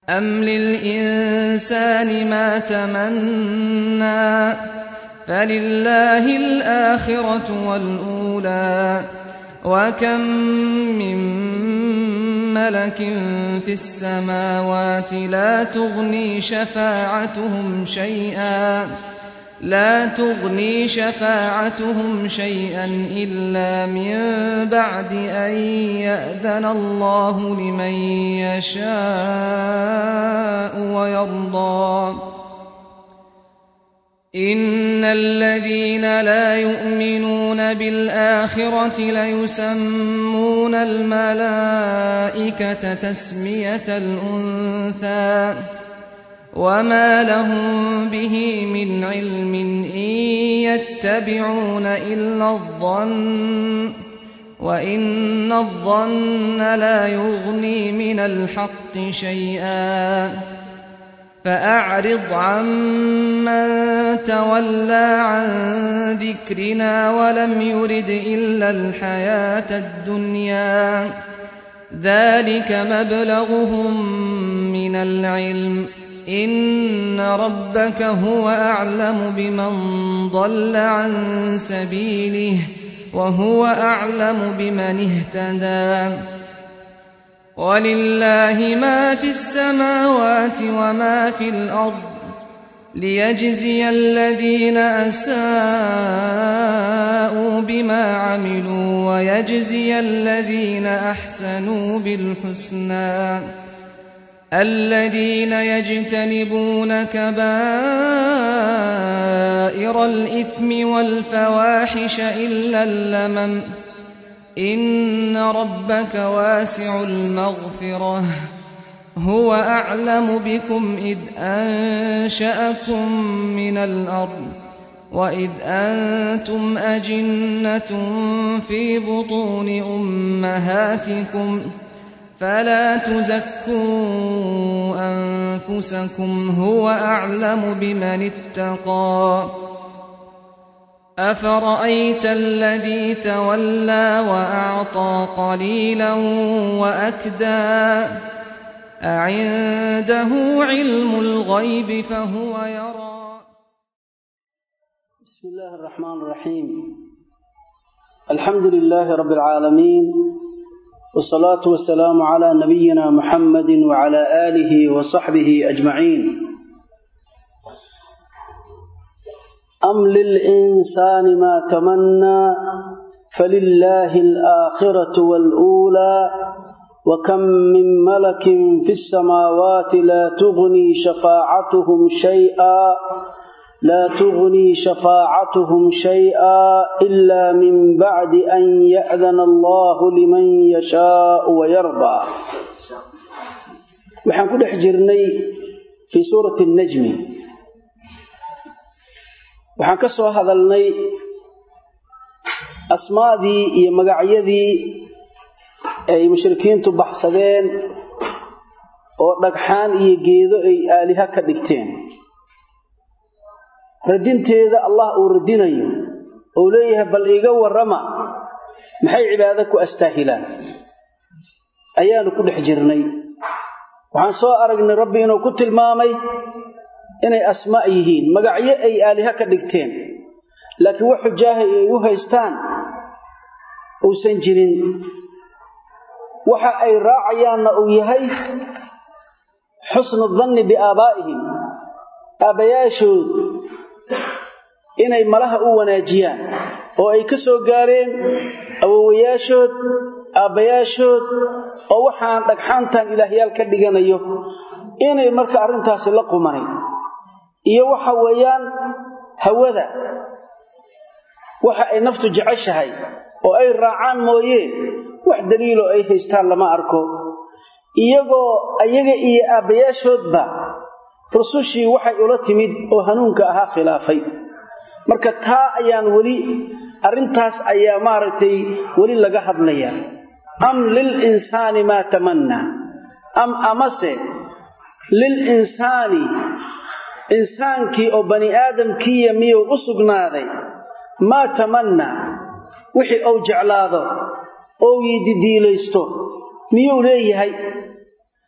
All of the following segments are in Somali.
أم للإنسان ما تمنى فلله الآخرة والأولى وكم من ملك في السماوات لا تغني شفاعتهم شيئا إلا من بعد أن يأذن الله لمن يشاء ويرضى إن الذين لا يؤمنون بالآخرة ليسمون الملائكة تسمية الأنثى وما لهم به من علم إن يتبعون إلا الظن وإن الظن لا يغني من الحق شيئا فأعرض عمن تولى عن ذكرنا ولم يرد إلا الحياة الدنيا ذلك مبلغهم من العلم إن ربك هو أعلم بمن ضل عن سبيله وهو أعلم بمن اهتدى ولله ما في السماوات وما في الأرض ليجزي الذين أساءوا بما عملوا ويجزي الذين أحسنوا بالحسنى الذين يجتنبون كبائر الإثم والفواحش إلا اللمم إن ربك واسع المغفرة هو أعلم بكم إذ أنشأكم من الأرض وإذ أنتم أجنة في بطون أمهاتكم فلا تزكوا أنفسكم هو أعلم بمن اتقى أفرأيت الذي تولى وأعطى قليلا وأكدى أعنده علم الغيب فهو يرى. بسم الله الرحمن الرحيم. الحمد لله رب العالمين والصلاة والسلام على نبينا محمد وعلى آله وصحبه أجمعين. أم للإنسان ما تمنى فلله الآخرة والأولى وكم من ملك في السماوات لا تغني شفاعتهم شيئا إلا من بعد أن يأذن الله لمن يشاء ويرضى. وحن كل حجرني في سورة النجم waxaan ka soo hadalnay asmaadii iyo magacyadii ay mushrikiintu baxsadeen oo dhagxaan iyo geedo ay aaliha ka dhigteen radinteeda Allah uu radinayo oo leeyahay bal iga warama maxay cibaado ku astaahilaan ayaanu ku dhex jirnay waxaan soo aragnay rabbi inuu ku tilmaamay inay asmaa yihiin magacyo ay aaliha ka dhigteen laakiin wax xujaaha ay u haystaan uusan jirin waxa ay raacayaanna uu yahay xusnu dhanni biaabaa'ihim aabayaashood inay malaha u wanaajiyaan oo ay ka soo gaareen awowayaashood aabayaashood oo waxaan dhagxaantan ilaahyaal ka dhiganayo inay marka arrintaasi la qumanay iyo waxa weeyaan hawada waxa ay naftu jeceshahay oo ay raacaan mooyee wax daliil oo ay haystaan lama arko iyagoo ayaga iyo aabayaashoodba rusushii waxay ula timid oo hanuunka ahaa khilaafay marka taa ayaan wali arintaas ayaa maaragtay wali laga hadlaya am lil insani ma tamanna am amase lil insani insaankii oo bani aadamkii miyuu u sugnaaday ma tamanna wixii uu jeclaado oo yididiilaysto miyuu leeyahay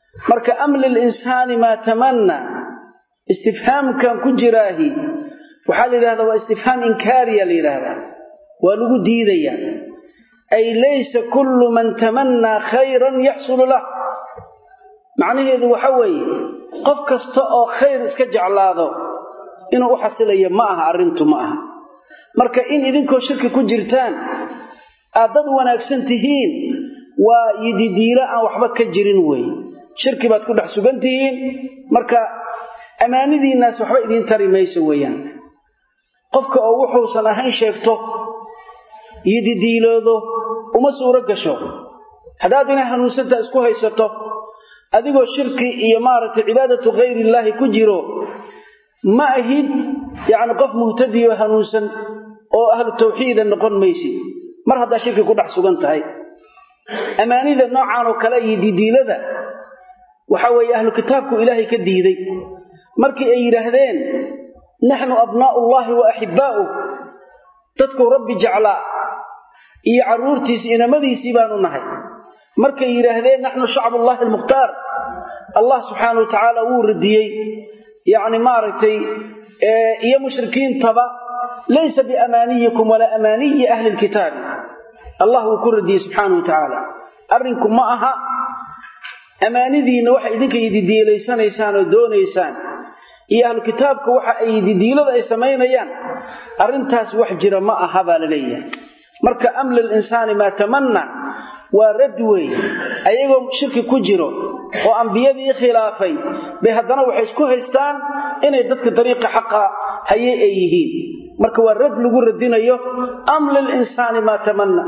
marka amli al-insani ma tamanna istifhaamkan ku jiraahi waxa la yiraahdaa waa istifhaam inkaari la yiraahdaa waa lagu diidaya ay laysa kullu man tamanna khayran yahsul lahu macnaheedu waxa weeye qof kasta oo khayr iska jeclaado inuu u xasilayo ma aha arintu ma aha marka in idinkoo shirki ku jirtaan aad dad wanaagsan tihiin waa yididiila aan waxba ka jirin way shirki baad ku dhex sugan tihiin marka amaanidiinaas waxba idin tari mayso weeyaan qofka oo wuxuusan ahayn sheegto yididiiloodo uma suuro gasho hadaad ina hanuunsanta isku haysato adigoo shirki iyo maaragtay cibaadatu ghayri illaahi ku jiro ma ahid yaani qof muhtadi oo hanuunsan oo ahlu tawxiid noqon maysi mar hada shirki ku dhex sugan tahay amaanida noocan oo kale yididiilada waxa weeye ahlu kitaabku ilaahay ka diiday markii ay yiraahdeen nahnu abnaa'ullahi wa ahibba'u dadku rabbi jacla iyo caruurtiis inamadiisii baanu nahay markay yiraahdeen nahnu shacbullahi al-mukhtar Allah subhanahu wa ta'ala wuu radiyay yaani maaragtay iyo mushrikiin taba laysa bi amaniyikum wala amaniyi ahli al-kitab Allah wuu ku radiyay subhanahu wa ta'ala arrinkum ma aha amaanidiina waxa idinka yididiileysanaysaan oo doonaysaan iyo ahlu kitaabka waxa ay yididiilada ay sameeyaan arintaas wax jira ma aha baa la leeyahay marka amlil insani ma tamanna wa radwi ayagoo shirki ku jiro oo anbiyadii khilaafay bay hadana waxay isku haystaan inay dadka dariiqa xaqa hayay ay yihiin marka waa rad lagu radinayo amlil insani ma tamanna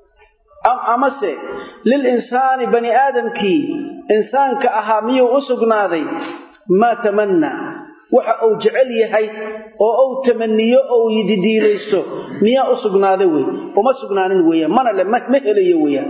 amase lil insani bani adamki insaanka ahaa miyuu u sugnaaday ma tamanna waxa uu jecel yahay oo uu tamaniyo oo yididiilaysto miya u sugnaaday way uma sugnaanin weeyaan mana la ma helayo weeyaan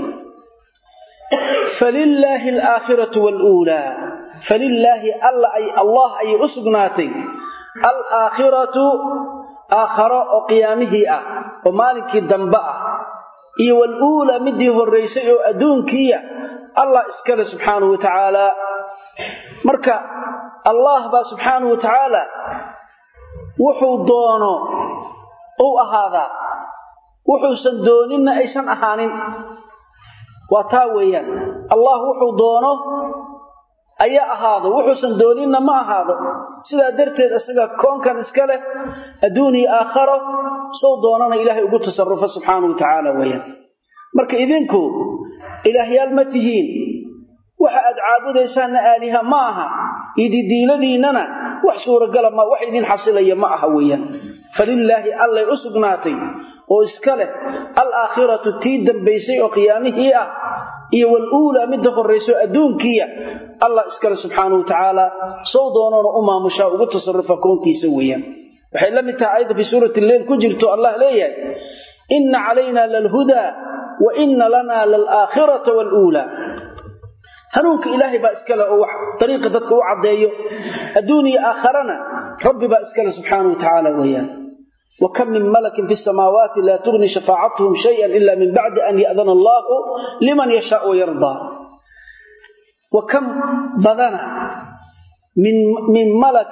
falillahi al-akhiratu wal-ula falillahi Allah ay u sugnaatay al-akhiratu aakhira oo qiyaamihi ah oo maalinkii dambe ah iyo wal-ula midii horeysay oo adduunkiya Allah iskale subhanahu wa ta'ala marka Allah ba subhanahu wa ta'ala wuxuu doono oo ahaada wuxuu san doonina aysan ahaanin waa taa weeyaan Allah wuxuu doono ayaa ahaado wuxuu san doonina ma ahaado sida darteed asaga koonkan iska leh adduuni aakhiro soo doonana ilaahay ugu tasarrufa subhanahu wa ta'ala weeyaan marka idinku ilaahyaal ma tihiin waxa aad caabudaysaan aaliha ma aha ididiiladiinana wax suura gal ma wax idin xasilaya ma aha weeyaan falillahi alla usugnaatay oo iska leh al-aakhiratu tii dambaysay oo qiyaamihii ah iyo wal-uula mid horeyso adduunkiya Allah iska leh subhanahu wa ta'ala soo doonana umaamusha ugu tasarrufa koonkiisa weeyaan waxay la mid tahay ayada fi suurati al-layl ku jirto Allah leeyahay inna alayna lal-huda wa inna lana lal-aakhirata wal-uula hanuunka ilaahay ba iska leh oo wax dariiqa dadka u cadeeyo adduuniya aakhirana rabbi ba iska leh subhanahu wa ta'ala weeyaan وكم من ملك في السماوات لا تغني شفاعتهم شيئا إلا من بعد أن يأذن الله لمن يشاء ويرضى وكم بدنا من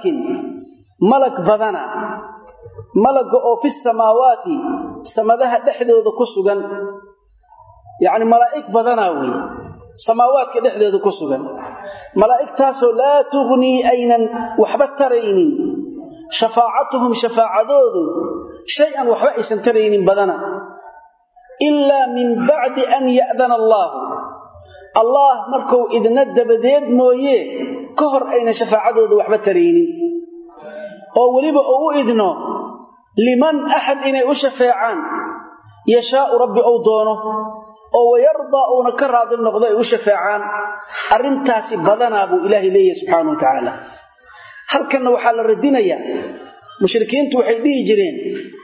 ملك بدنا ملك أو في السماوات سمدها دحدود كسغا يعني ملائك بدنا وي سماوات كدحدود كسغا ملائك تاسو لا تغني أينا وحبت ترينين شفاعتهم شفاعدود شيئا وحبا سنترين بدنا إلا من بعد أن يأذن الله مركو إذن الدبديد مويه كهر أين شفاعدود وحبا ترين أو وليب أو إذنه لمن أحد إني أشفاعان يشاء ربي أو دونه أو يرضى أو نكر هذا النقضاء أشفاعان أرنتاسي بدنا أبو إلهي ليه سبحانه وتعالى halkan waxa la radinaya mushrikiintu waxay dhihi jireen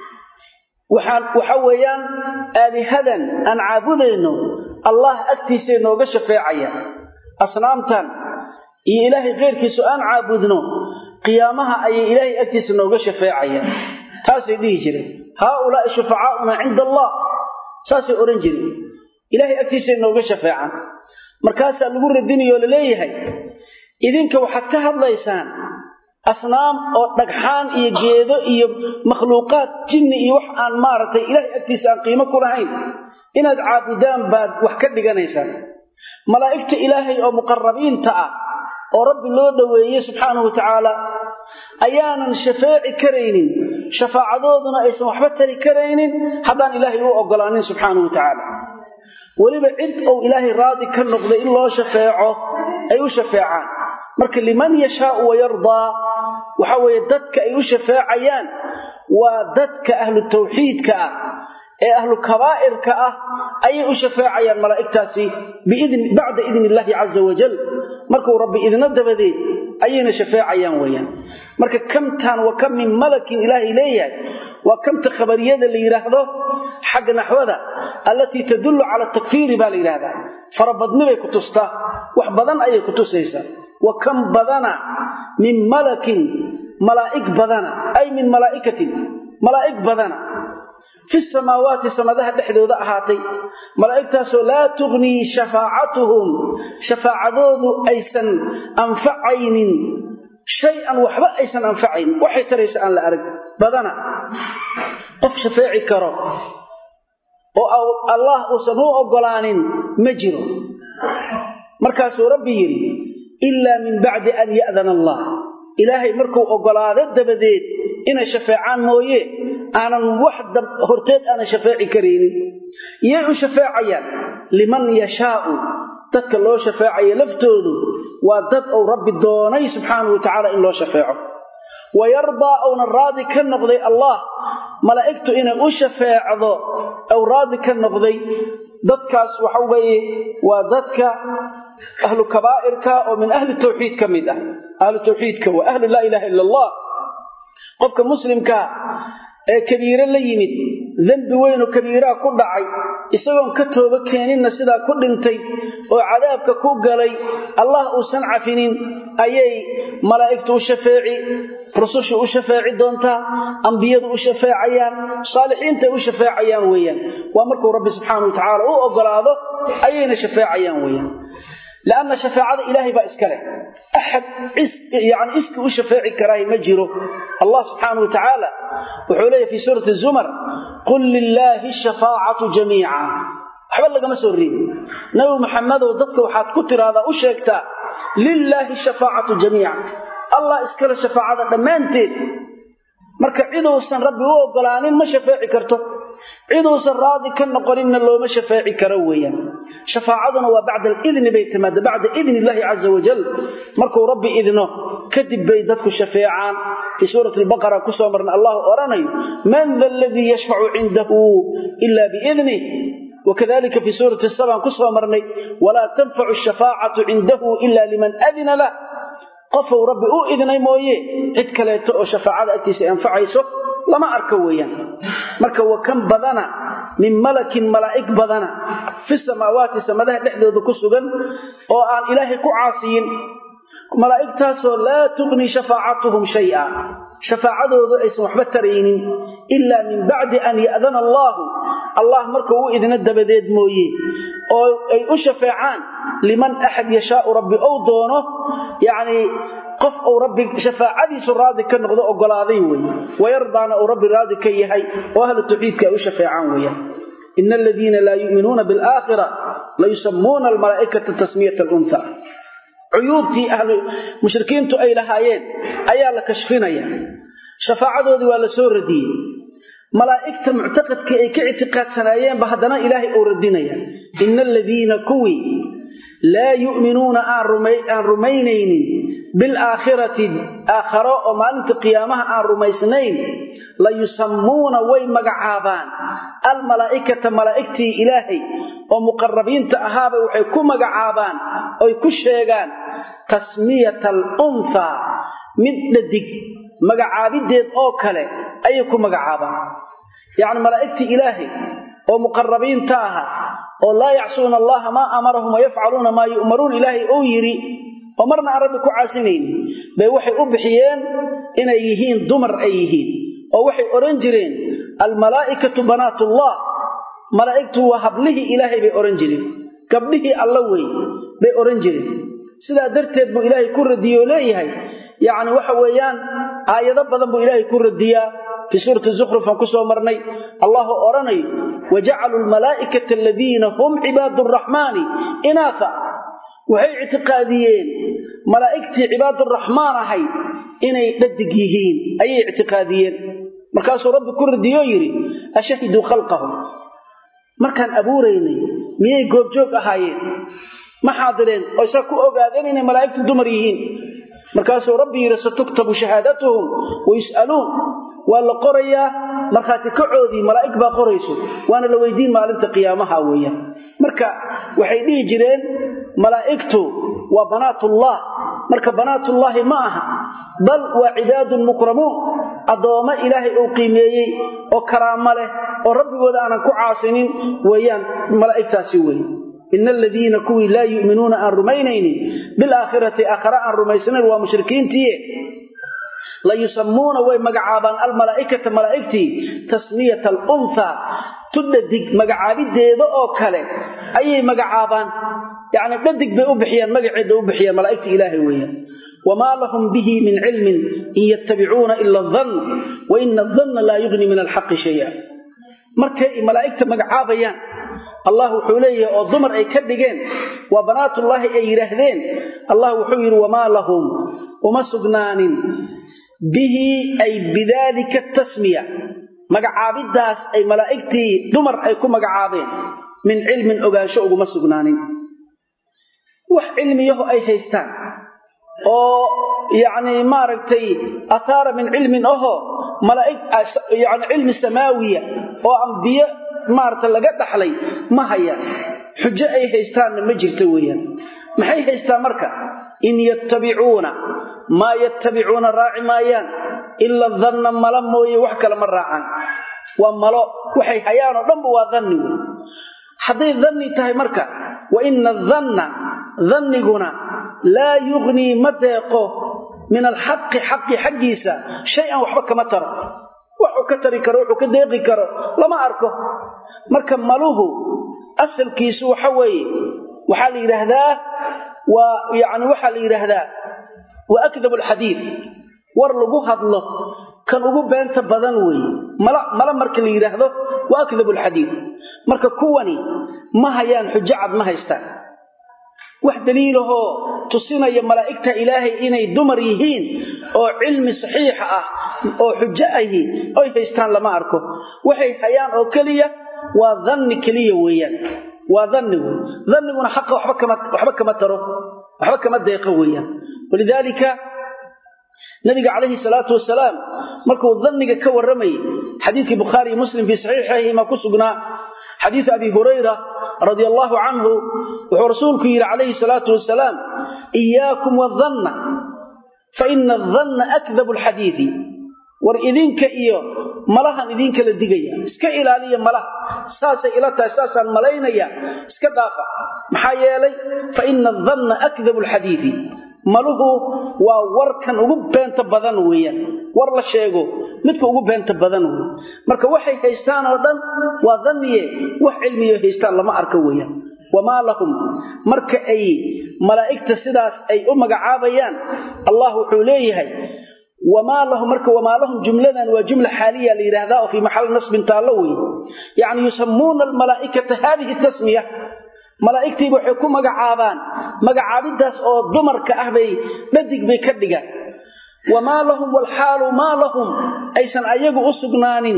waxa weeyaan aalihadan aan caabudayno Allah agtiisa nooga shafeecaya asnaamtan iyo ilaahay qeyrkiisu aan caabudno qiyaamaha ay ilaahay agtiisa nooga shafeecaya taasay dhihi jireen haula shufa'auna 'inda Allah saasi oran jireen ilaahay agtiisa nooga shafeecan markaas lagu radinayo leeyahay idinka waxaad ka hadlaysaan asnaam oo dhagxaan iyo geedo iyo makhluuqaad jinni iyo wax aan maaragtay ilaahay agtiisa aan qiimo ku lahayn inaad caabudaan baad wax ka dhiganaysaan malaa'igta ilaahay oo muqarrabiinta ah oo rabbi loo dhaweeyey subxaanahu wa tacaala ayaanan shafaaci karaynin shafaacadooduna aysan waxba tari karaynin haddaan ilaahay u ogolaanin subxaanahu wa tacaala weliba cid ou ilaahay raadi ka noqday in loo shafeeco ay u shafeecaan marka liman yashaau wayardaa waxa weeye dadka ay u shafeecayaan waa dadka ahlu tawxiidka ah ee ahlu kabaa'irka ah ayay u shafeecayaan malaa'igtaasi bacda idni illaahi caza wajal markuu rabbi idna dabadeed ayayna shafeecayaan weeyaan marka kamtaan wa kam min malakin ilaahay leeyahay waa kamta khabariyada la yidhaahdo xagga naxwada allatii tadullu cala takfiiri baa la yidhahdaa farabadnibay ku tustaa wax badan ayay ku tusaysaa wa kam badana min malakin malaa'ig badana ay min malaa'ikatin malaa'ig badana fi samaawaati samadaha dhexdooda ahaatay malaa'igtaasoo laa tugnii shafaacatuhum shafaacadoodu aysan anfacaynin shay-an waxba aysan anfacaynin waxay taraysa aan la arag badana qof shafeeci karo oo allah uusan u ogolaanin ma jiro markaasuu rabbi yidhi ilaa min bacdi an ya'dana allah ilaahay markuu ogolaado dabadeed inay shafeecaan mooye aanan wax horteed aanan shafeeci karaynin iyay u shafeecayaan liman yashaau dadka loo shafeecayo laftoodu waa dad uu rabbi doonay subxaanahu wa tacaala in loo shafeeco wayardaa uuna raadi ka noqday allah malaa'igtu inay u shafeecdo ou raadi ka noqday dadkaas waxa weeye waa dadka ahlu kabaa'irka oo min ahli tawxiid ka mid ah ahlu tawxiidka waa ahlu laa ilaaha ila allah qofka muslimka ee kabiiro la yimid dambi weyn oo kabiiraa ku dhacay isagoon ka tooba keeninna sidaa ku dhintay oo cadaabka ku galay allah uusan cafinin ayay malaa'igtu u shafeeci rusushu u shafeeci doontaa ambiyadu u shafeecayaan saalixiinta u shafeecayaan weeyaan waa markuu rabbi subxaanahu wa tacaala u ogolaado ayayna shafeecayaan weeyaan لأن شفاعة إلهي بأسكاله أحد يعني إسك وشفاعي كراهي مجره الله سبحانه وتعالى وحوليه في سورة الزمر قل لله الشفاعة جميعا حبال لك مسورين نبي محمد وضدك وحاد كتر هذا أشيكتا لله الشفاعة جميعا الله إسكاله شفاعة دمانتين marka ciidoosan rabbi u ogolaanin ma shafaaci karto ciidoosan raadi ka noqoninna looma shafaaci karo weeyaan shafaacaduna waa bacda idni bay timaada bacda idni illaahi caza wajal markuu rabbi idno kadib bay dadku shafeecaan fi suurati al-baqara ku soo marna allah oranayo man dhal ladhi yashfa'u 'indahu illa bi idni وكذلك في سورة السبع كسوة مرني ولا تنفع الشفاعة عنده إلا لمن أذن له قفوا ربي إذني مويه عد كليته شفاعة أتيسي أنفعيسه لما أركويا مركو وكم بدنا من ملك ملائك بدنا في السماوات سمدها لحظة كسوغا وآن إلهي كعاصين ملائك تاسو لا تغني شفاعتهم شيئا شفاعته اسم محبترين إلا من بعد أن يأذن الله مركو إذن الدبديد مويه أي أشفاعان لمن أحد يشاء ربي أو دونه يعني قف أو ربي شفاعتي سرادي كنغض أقلاضي ويرضان أو ربي رادي كيهي وأهل التوحيد كأشفاعان ويا إن الذين لا يؤمنون بالآخرة لا يسمون الملائكة تسمية الأنثى عيوبتي أهل مشركين تؤي لهايين أيا لكشفين شفاعته دي ولا سور دي ملائكة معتقد كاعتقاد سنايين بهدنا إلهي أوردينيا إن الذين كوي لا يؤمنون أن رمينين بالآخرة آخراء ومالنت قيامها أن رميسنين لا يسمون ويمقعابان الملائكة ملائكتي إلهي ومقربين تأهاب وحيكون مقعابان ويكشيغان تسمية الأنثى مددك مقعابدين أوكالي أيكم مقعابان يعني ملائكتي إلهي ومقربين تاها ولا يعصون الله ما أمرهم ويفعلون ما يؤمرون إلهي أو يري ومرنا عربك عاسنين بيوحي أبحيين إن أيهين دمر أيهين ووحي أورنجرين الملائكة بنات الله ملائكته وهبله إلهي بأورنجرين قبله اللوي بأورنجرين sidaa darteed buu ilaahay ku radiyo leeyahay yani waxa weeyaan aayado badan buu ilaahay ku radiyaa في سورة الزخرف كسو مرني الله أرني وجعلوا الملائكة الذين هم عباد الرحمن إناثا وهي اعتقاديين ملائكة عباد الرحمن هي إني ددقيهين أي اعتقاديين مركز رب كل ديويري أشهدوا خلقهم مركان أبوريني ميي قوبجوك أهايين ما حاضرين ويساكوا أقادين إن ملائكة دمريهين مركز ربي ستكتب شهادتهم ويسألون ولا قرية مرخاتي كعودي ملائكة باقريسو وانا لويدين مالنت قيامها ويا مركا وحيدي جيرين ملائكته وبنات الله مركا بنات الله معها بل وعباد مكرمون أضوما إلهي أقيميي وكرامة له وربي ودانا كعاسنين ويان ملائكة سوي إن الذين كوي لا يؤمنون أن رمينين بالآخرة أخراء رميسنين ومشركين تيه لا يسمون ومغعابان الملائكه ملائكتي تسميه الانثى تددق مغعابيده او كله اي مغعابان يعني ددق بي وبخيان مغعيده وبخيان ملائكه الهي ويان وما لهم به من علم ان يتبعون الا الظن وان الظن لا يغني من الحق شيئا markay malaa'ikta magacaabayaan Allah wuxuu leeyahay oo dumar ay ka dhigeen waa banaatullaahi ay yiraahdeen Allah wuxuu yiri wama lahum uma sugnaanin bihi ay bidalika tasmiya magacaabidaas ay malaa'iktii dumar ay ku magacaabeen min ilmin ogaansho ugu sugnaanin wax ilmiyahu ay haystaan oo yaani maaragtay athara min ilmin malaa'ik yaani ilmi samaawiya oo anbiya maarta laga dhaxlay ma haya xujo ay haystaan ma jirto weeyaan maxay haystaan marka in yattabi'una ma yattabi'una ra'imayan illa dhanna malamoy wax kala ma raacaan waa malo waxay hayaan oo dhanba waa dhanni haday dhanni tahay marka wa inna dhanna dhanniguna la yughni madaqo min al-haqq haqqi haqisa shay'an waxba kama taro wuxuu ka tari karo wuxuu ka deeqi karo lama arko marka maluhu asalkiisu waxa weeye waxa la yiraahdaa waa yaani waxa la yiraahdaa wa akdhabu al-hadith war lagu hadlo kan ugu beenta badan weeye mala marka la yiraahdo wa akdhabu al-hadith marka kuwani ma hayaan xujjad ma haystaan wax daliilaho tusinaya malaa'ikta ilaahay inay dumar yihiin oo cilmi saxiix ah oo xujo ah oo haystaan lama arko waxay hayaan oo kaliya waa dhanni kaliya weeyaan waa dhanniguna xaq waxba kama taro waxba kama deeqo weeyaan walidaalika nabiga calayhi salaatu wasalaam markuu dhanniga ka waramay xadiiskii bukhari muslim fi saxiixihi ma ku sugnaa حديث أبي هريرة رضي الله عنه ورسولك عليه الصلاة والسلام إياكم والظن فإن الظن أكذب الحديث وإذنك إياه ملها إذنك للدقية اسك إلالية ملها ساسا إلتا ساسا ملينيا اسك دافع محايا لي فإن الظن أكذب الحديث ملوه ووركن ugu beenta badan weeyaan war la sheego midka ugu beenta badan marka waxay haystaan oo dhan waa dhanniye wax cilmiyo haystaan lama arko weeyaan wama lahum marka ay malaa'ikta sidaas ay u magacaabayaan Allah wuxuu leeyahay wama lahum marka wama lahum jumladan waa jumla xaaliya la yiraahdaa fi mahall nasb taalawi yani yusammuna al malaa'ikata hadhihi tasmiyah malaa'iktii waxay ku magacaabaan magacaabidaas oo dumarka ah bay dhadig bay ka dhigaan wama lahum wal halu ma lahum aysan ayagu u sugnaanin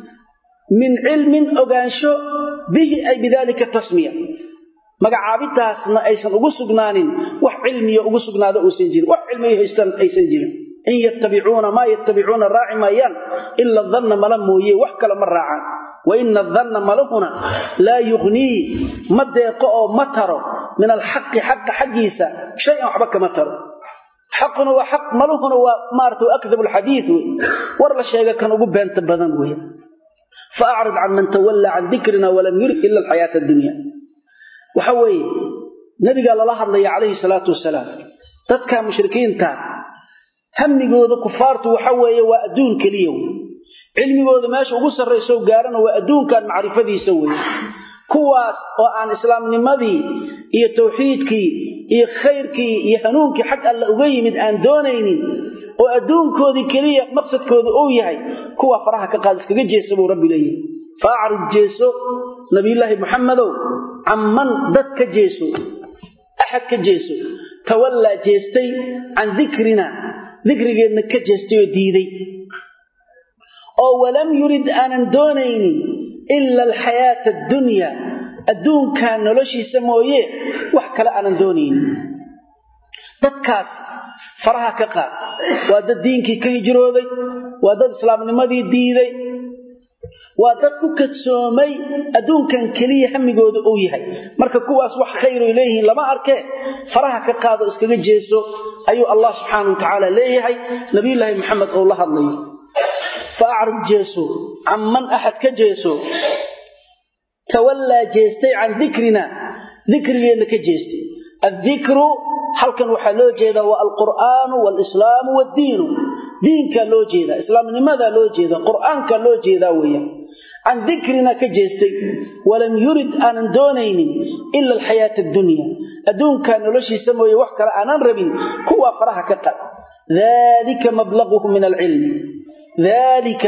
min ilmin ogaansho bihi ay bidalika tasmiya magacaabidaas ma aysan ugu sugnaanin wax cilmiyo ugu sugnaado oo san jirin wax cilmiyo haystan aysan jirin in yattabi'una ma yattabi'una ra'imayan illa dhanna malamoye wax kala ma raacaan وإن الظن ملهنا لا يغني مدق أو مطر من الحق حق حقيسة شيئا حبك مطر حقنا وحق ملهنا ومارت أكذب الحديث ورلا شيئا كان أقول أنت بدن وهي فأعرض عن من تولى عن ذكرنا ولم يرد إلا الحياة الدنيا وحوي نبي قال الله عليه الصلاة والسلام تذكى مشركين تاب هم نقول كفارت وحوي وأدون كليهم cilmigooda meesha ugu sarreeyo gaarana waa adduunkan macrifadiisa weey kuwaas oo aan islaamnimadii iyo tawxiidkii iyo khayrkii iyo hanuunkii xag alla uga yimid aan doonaynin oo adduunkoodii keliya maqsadkooda uu yahay kuwa faraha ka qaad iskaga jeesa buu rabbi leeyahay fa'arid jeeso nabiyullaahi muxammadow amman dad ka jeeso axad ka jeeso tawalla jeestay can dhikrina dhikrigeedna ka jeestay oo diiday oo walam yurid aanan doonaynin illa alxayaata addunya adduunka noloshiisa mooye wax kale aanan doonaynin dadkaas faraha ka qaad waa dad diinkii ka hijrooday waa dad islaamnimadii diiday waa dad ku kadsoomay adduunkan keliya hamigooda uu yahay marka kuwaas wax khayr ay leeyihiin lama arke faraha ka qaado iskaga jeeso ayuu Allah subhanahu wa ta'ala leeyahay nabiyullaahi muhammad oo la hadlay fa'arid jeeso amman ahad ka jeeso tawalla jeestay can dhikrina dhikrigeena ka jeestay adhikru halkan waxa loo jeedaa waa alqur'aanu walislaamu wadiinu diinka loo jeedaa islaamnimada loo jeedaa qur'aanka loo jeedaa weeyaan عن ذكرنا كجيستي ولم يرد أن دونين إلا الحياة الدنيا أدون كان لشي سموي وحكرا أنا ربين كوا فرها كقل ذلك مبلغه من العلم ذلك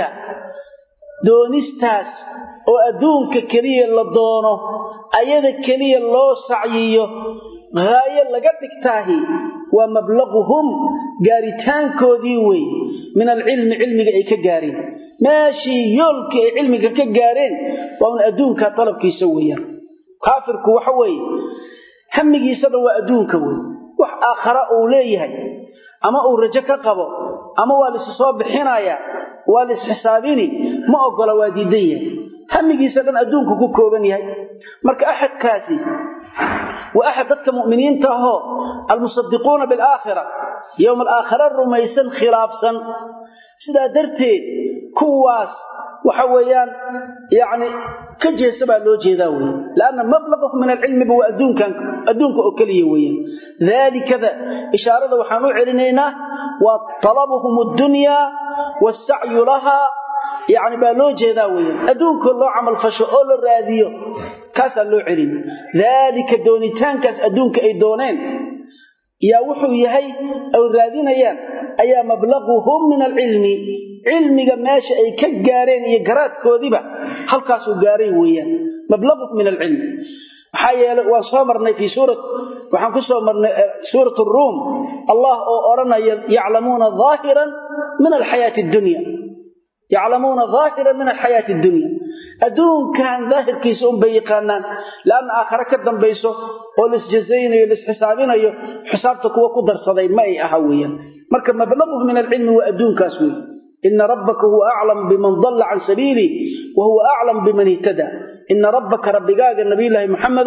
دونستاس وأدون ككريا للدونه أيضا كريا الله سعيه غاية لقدك تاهي ومبلغهم قارتان كوديوي من العلم علمك أي كقارين ماشي يولك علمك كقارين وأن أدونك طلبك يسويا كافرك وحوي همك يسدوا أدونك وي وح آخر أوليه أما أورجك قبو أما والسصاب حنايا والس حسابيني ما أقول واديدية همك يسدوا أدونك كوكوبني مرك أحد كاسي وأحد ذلك مؤمنين تهو المصدقون بالآخرة يوم الآخرة الرميسان خلافسا سيدا درتي كواس وحويان يعني كجيسبا لو جيداوي لأن مبلغه من العلم هو أدونك أكليويا ذلك ذا إشارة وحانو عرنينا وطلبهم الدنيا والسعي لها يعني بالو جيداوي أدونك الله عمل فشؤول الراديو كاس اللو علم ذلك دونيتان كاس أدونك أي دونين يا وحو يهي أو رادين أيا مبلغهم من العلم علمي ماشي أي كجارين يقرات كوذبة هل كاسو قارين ويا مبلغهم من العلم حيا وصامرنا في وحنكسومرنا سورة الروم الله أرنا يعلمون ظاهرا من الحياة الدنيا يعلمون ظاهرا من الحياة الدنيا أدون كان ظاهر كيسون بيقانا لأن آخرك الدن بيسو ولسجزين ولسحسابين حسابتك وقدر صدي ماي أهويا مركب مبلغه من العلم وأدون كاسوي إن ربك هو أعلم بمن ضل عن سبيله وهو أعلم بمن اهتدى إن ربك ربقاق النبي الله محمد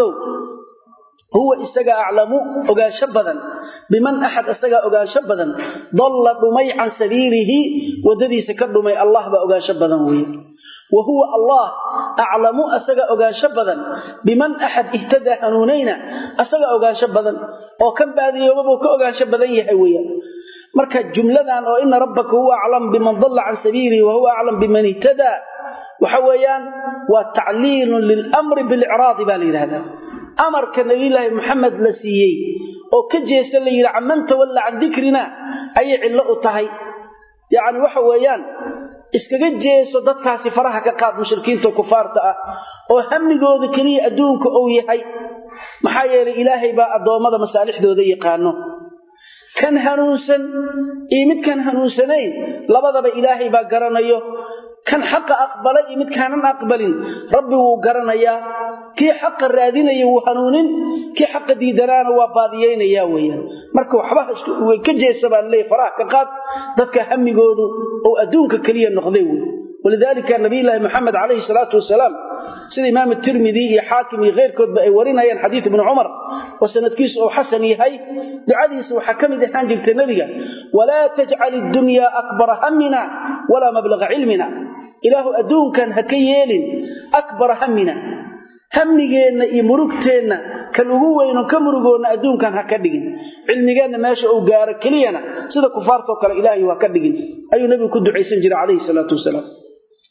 هو إساق أعلم أقاشبدا بمن أحد إساق أقاشبدا ضل دمي عن سبيله وددي سكر دمي الله بأقاشبدا وهو الله أعلم أساق أقاشبدا بمن أحد اهتدى هنونين أساق أقاشبدا وكم بعد يومك أقاشبدا يحويا مركز جملة وإن ربك هو أعلم بمن ضل عن سبيله وهو أعلم بمن اهتدى وحويان وتعليل للأمر بالإعراض بالي هذا أمر كنبي الله محمد لسيي وكجيس اللي عمن تولى عن ذكرنا أي علق طهي يعني وحويان iskaga jeeso dadkaasi faraha ka qaad mushrikiinta kufaarta ah oo hamigooda kaliya adduunka uu yahay maxaa yeelay ilaahay baa adoomada masaalixdooda yaqaano kan hanuunsan iyo mid kan hanuunsanayn labadaba ilaahay baa garanayo kan xaq aqbalay iyo mid kaanan aqbalin rabbi wuu garanayaa kii xaq raadinaya wuu hanuunin kii xaq diidanaana waa baadiyeynaya weeyaan marka waxba way ka jeesabaan leey faraha ka qaad dadka hamigoodu oo adduunka kaliya noqday ولذلك النبي الله محمد عليه الصلاة والسلام سيد إمام الترمذي حاكم غير كتب أي ورنا حديث ابن عمر وسندكيس أو حسني هاي لعديس وحكم ذهان جلت النبي ولا تجعل الدنيا أكبر همنا ولا مبلغ علمنا إله أدون كان هكيال أكبر همنا همجينا يمرقتنا كالوجوين كمرقونا أدون كان هكدجين علمجنا ماشي أو جار كلينا سيد كفارته كلا إلهي وهكدجين أي نبي كد عيسى عليه الصلاة والسلام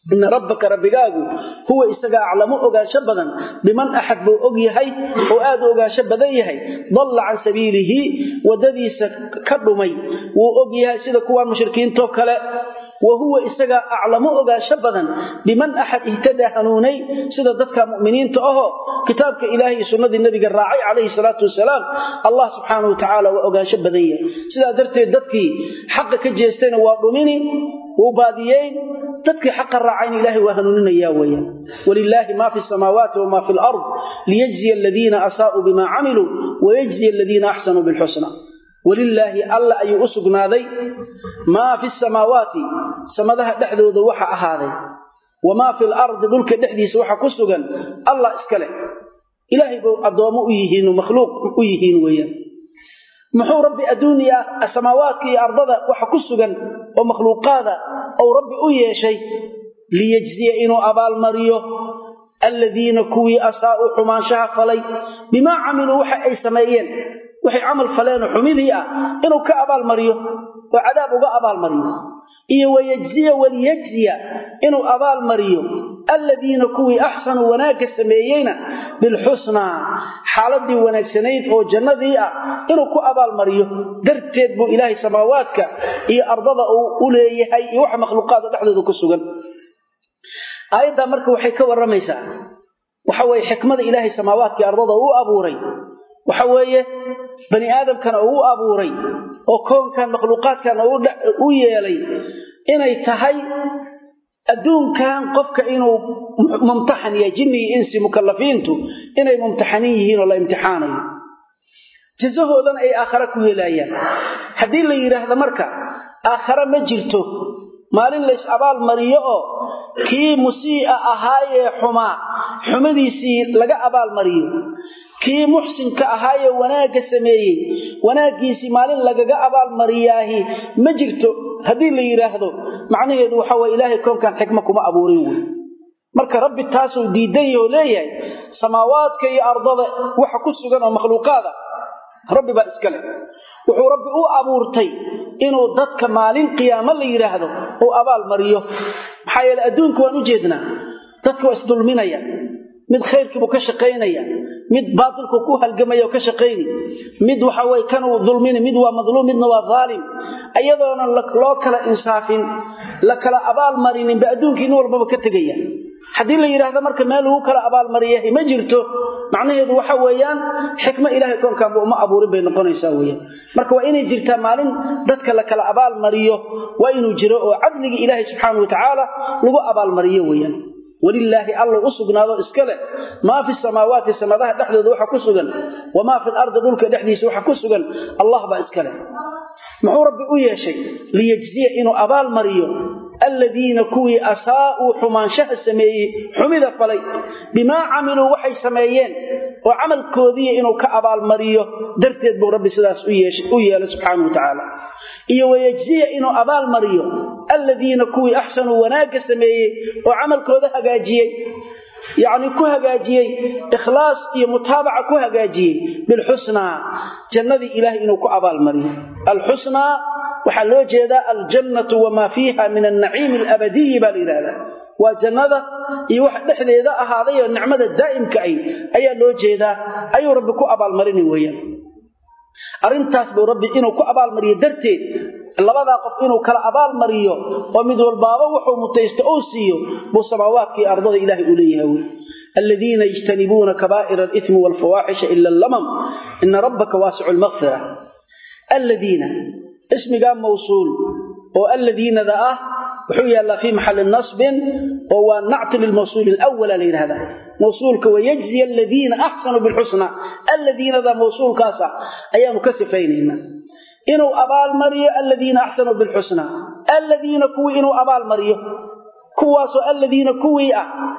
إن ربك ربكاغو هو إساقا أعلمه أغاشا بدن بمن أحد بو أغيهي وآد أغاشا بديهي ضل عن سبيله وددي كرمي وأغيهي سيدا كوان مشركين توكلا وهو إساقا أعلمه أغاشا بدن بمن أحد اهتدى هنوني سيدا ددك مؤمنين تأهو كتابك إلهي سنة النبي الراعي عليه الصلاة والسلام الله سبحانه وتعالى وأغاشا بديه سيدا درتي ددك حقك جيستين وارميني وباديين تدك حق الرعين إلهي وهنوننا ياويا ولله ما في السماوات وما في الأرض ليجزي الذين أساءوا بما عملوا ويجزي الذين أحسنوا بالحسنى ولله ألا أي أسقنا ذي ما في السماوات سمدها دحذو ذوحة أهاذي وما في الأرض ذلك دحذي سوحة كسقا الله اسكله إلهي أدوام أيهين ومخلوق أيهين ويا محو ربي أدونيا السماوات كي أرضها وحكسغا ومخلوقادا أو ربي أي شيء ليجزي إنو أبال مريو الذين كوي أساءوا حمان شهفلي بما عملوا وحي أي سمايين وحي عمل فلان حميذيا إنو كأبال مريو وعذابه أبال مريو إيه ويجزي وليجزي إنو أبال مريو الذين كوي أحسنوا وناك السمايين بالحسنى حالدي وناكسنين أو جنة إنو كو أبال مريو درتيد بو إلهي سماواتك إيه أرضا أوليه إيه وحي مخلوقات تحدث كسوغا آيات مركو وحي كور رميسا وحوي حكمة إلهي سماواتك أرضا أبوري وحوي بني آدم كان أبوري وكون كان مخلوقات كان أويلي إني تهي أدون كان قفك إنه ممتحن يا جني إنسي مكلفينته إني ممتحنيهين ولا امتحاني جزوه ذن أي آخرك ولايا حدين لي يراه مركا آخر مجلته مالين ليس أبال مريئو كي مسيء أهاي حمديسي لقى أبال مريئو كي محسن كأهاي وناك سميي وناكيسي مالين لقى أبال مريئاهي مجلته هدين لي يراه معنى يدو حوى إلهي كون كان حكمكم أبوريون marka rabbi taasoo diidayo leeyahay samaawaadka iyo ardada waxa ku sugan oo makhluuqaada rabbi ba iskale wuxuu rabbi u abuurtay inuu dadka maalin qiyaamo la yiraahdo oo abaal mariyo maxaa yeelay adduunku waan u jeednaa dadku is dulminaya mid khayrkiibu ka shaqeynaya mid baatilku ku halgamaya oo ka shaqeeyni mid waxa way kan uu dulmin mid waa madluum midna waa zaalim ayadoona loo kala insaafin la kala abaal marinin ba adduunkiina walba ka tagaya hadii la yiraahdo marka meel uu kala abaal mariyahay ma jirto macnaheedu waxa weeyaan xikma ilaahay koonka ma abuurin bay noqonaysaa weeyaan marka waa inay jirtaa maalin dadka la kala abaal mariyo waa inuu jiro oo cadliga ilaahay subxaanahu wa ta'ala lagu abaal mariyo weeyaan ولله الله أسقناه إسكاله ما في السماوات السماء دحدود وحا كسغن وما في الأرض دولك دحديس وحا كسغن الله با إسكاله محو ربي أي شيء ليجزي إنه أبال مريو الذين كوي أساءوا حمان شه السماء حمد فلي بما عملوا وحي سمايين وعمل كودية إنه كأبال مريو درتيد بو ربي سلاس أي سبحانه وتعالى إيه ويجزي إنه أبال مريو الذين كوي أحسنوا وناك سماء وعمل كودة هجاجي يعني كهجاجي إخلاص متابعة كهجاجي بالحسنى جنة إلهي إنه كأبال مريو الحسنى وحلو جيدا الجنة وما فيها من النعيم الأبدي بالإرادة وجنة يوحد دحديدا هذه النعمة الدائم كأي أي لو جيدا أي ربك أبال مريني ويا أرنتاس بربي إنه كأبال مري درتي لبدا قف إنه كلا أبال مريو ومد والبابا وحو متيستأوسيو بسماوات في أرض إله إليها الذين يجتنبون كبائر الإثم والفواحش إلا اللمم إن ربك واسع المغفرة الذين اسم قام موصول والذين ذا وحوي الله في محل النصب وهو نعت للموصول الأول لين هذا موصولك ويجزي الذين أحسنوا بالحسنى الذين ذا موصول كاسع أيام كسفين إنه أبال مريو الذين أحسنوا بالحسنى الذين كوي إنه أبال مريو كواسوا الذين كوي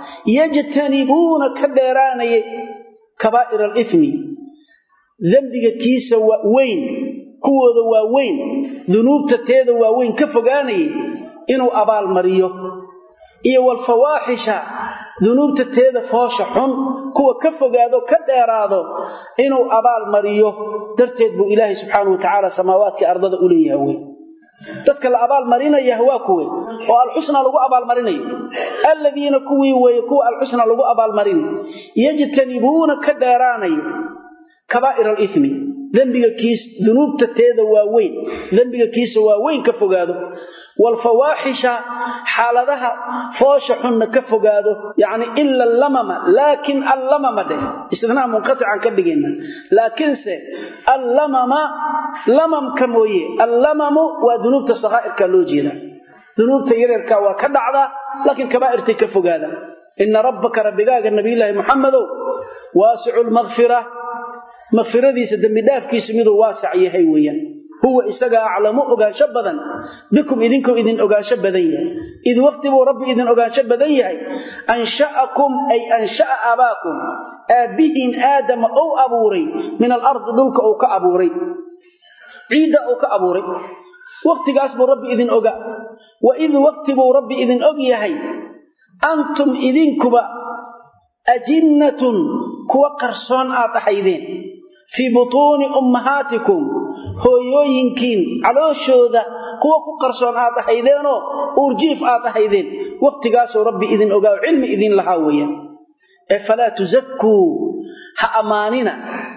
يجتنبون كبيراني كبائر الإثم ذنبك كيس وين كوذا واوين ذنوبته تيدا واوين كفغاني إنه أبال مريو إيه والفواحش ذنوبته تيدا فاشحون كوا كفغادو كديرادو إنه أبال مريو درتيد بو إلهي سبحانه وتعالى سماواتك أرضا أوليها وين dadka la abaal marinaya waa kuwe oo al-husna lagu abaal marinayo alladina kuwi way kuwa al-husna lagu abaal marin yajtanibuna ka dheeraanayo kaba'ir al-ithmi dambiga kiis dunuubta teeda waa weyn dambiga kiisa waa weyn ka fogaado wal fawahisha xaaladaha foosha xunna ka fogaado yaani illa al-lamama laakin al-lamama isna munqati'an ka dhigayna laakin se al-lamama lamam kamoye al-lamamu waa dunuubta sagha'irka loo jeeda dunuubta yareerka waa ka dhacda laakin kabaa'irta ka fogaada inna rabbaka rabbigaaga nabiyilaahi muhammadow waasi'ul maghfirah maghfiradiisa dambi dhaafkiisa midoo waasac yahay weeyaan huwa isaga a'lamu ogaansho badan bikum idinku idin ogaansho badan yahay id waqtibu rabbi idin ogaansho badan yahay ansha'akum ay ansha'a abaakum abihin aadam oo abuuray min al-ard dhulka oo ka abuuray ciida oo ka abuuray waqtigaas buu rabbi idin oga wa id waqtibu rabbi idin og yahay antum idinkuba ajinnatun kuwa qarsoon aad ahaydeen fi butun ummahatikum hooyooyinkiin calooshooda kuwa ku qarsoon aad ahaydeeno urjiif aad ahaydeen waqtigaas rabbi idin ogaa cilmi idin lahaa weeyaan fala tuzakku ha amanina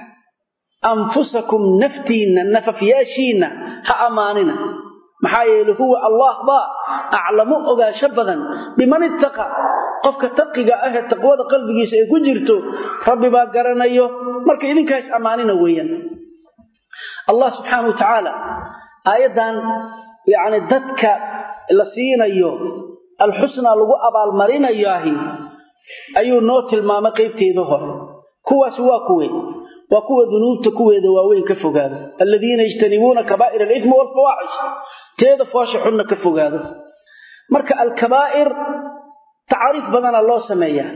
anfusakum naftina nafafiyashina ha amanina maxaa yeelay huwa allah ba a'lamu ogaasho badan biman ittaqa qofka taqiga ah taqwada qalbigiisa ay ku jirto rabbi baa garanayo marka idinkaas amaanina weeyaan Allah subhanahu wa ta'ala ayadan yaani dadka la siinayo al-husna lagu abaal marinayo ayuu noo tilmaamay qaybteeda hore kuwaas waa kuwa dunuubta kuweeda waaweyn ka fogaado alladina yajtanibuna kaba'ir al-ithmi wal fawahish teeda foosha xunna ka fogaado marka al-kaba'ir taariif badan loo sameeyaa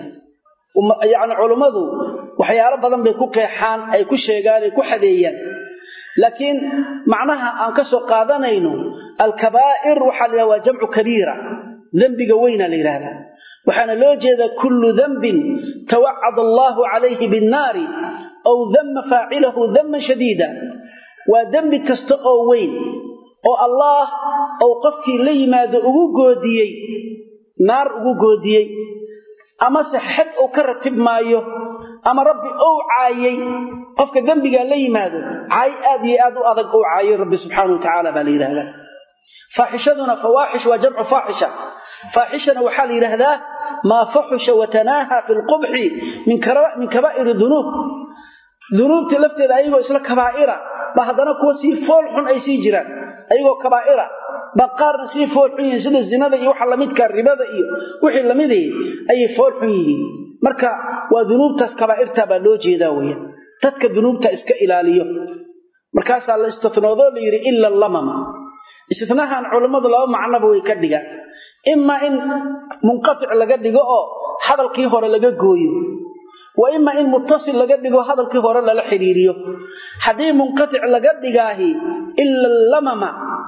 yaani culimadu waxyaalo badan bay ku qeexaan ay ku sheegaan ay ku xadeeyaan laakiin macnaha aan ka soo qaadanayno al-kaba'ir waxa la waa jamcu kabira dambiga weyna la yiraahdaa waxaana loo jeedaa kullu dhanbin tawa'ada Allahu alayhi bin-nar aw dhamma fa'ilahu dhamman shadida wa dhanbi kasta oo weyn oo Allah oo qofkii la yimaado ugu goodiyay naar ugu goodiyay ama saxad oo ka ratib maayo ama rabbi oo caayay qofka dambiga la yimaado caay aad iyo aad u adag oo caayay rabbi subhanahu wa ta'ala baa leeyahay fahishaduna fawahish wa jam'u fahisha fahishana waxa leeyahay ma fahisha wa tanaha fil qubhi min kaba'ir dhunub dhunubta lafteeda ayagoo isla kabaa'ira ba hadana kuwa si fool xun ay sii jiraan ayagoo kabaa'ira baqarna si fool xun yihiin sida zinada iyo waxa lamidka ribada iyo wixii lamidii ay fool xun yihiin marka waa dhunubtaas kabaa'irta baa loo jeedaa weeyaan dadka dhunubta iska ilaaliyo markaas la istithnoodo la yiri illa lamama istithnahan culimadu laba macnaba way ka dhigaan imma in munqati' laga dhigo oo hadalkii hore laga gooyo wa imma in muttasil laga dhigo hadalkii hore la xiriiriyo hadii munqati' laga dhigaahi illa lamama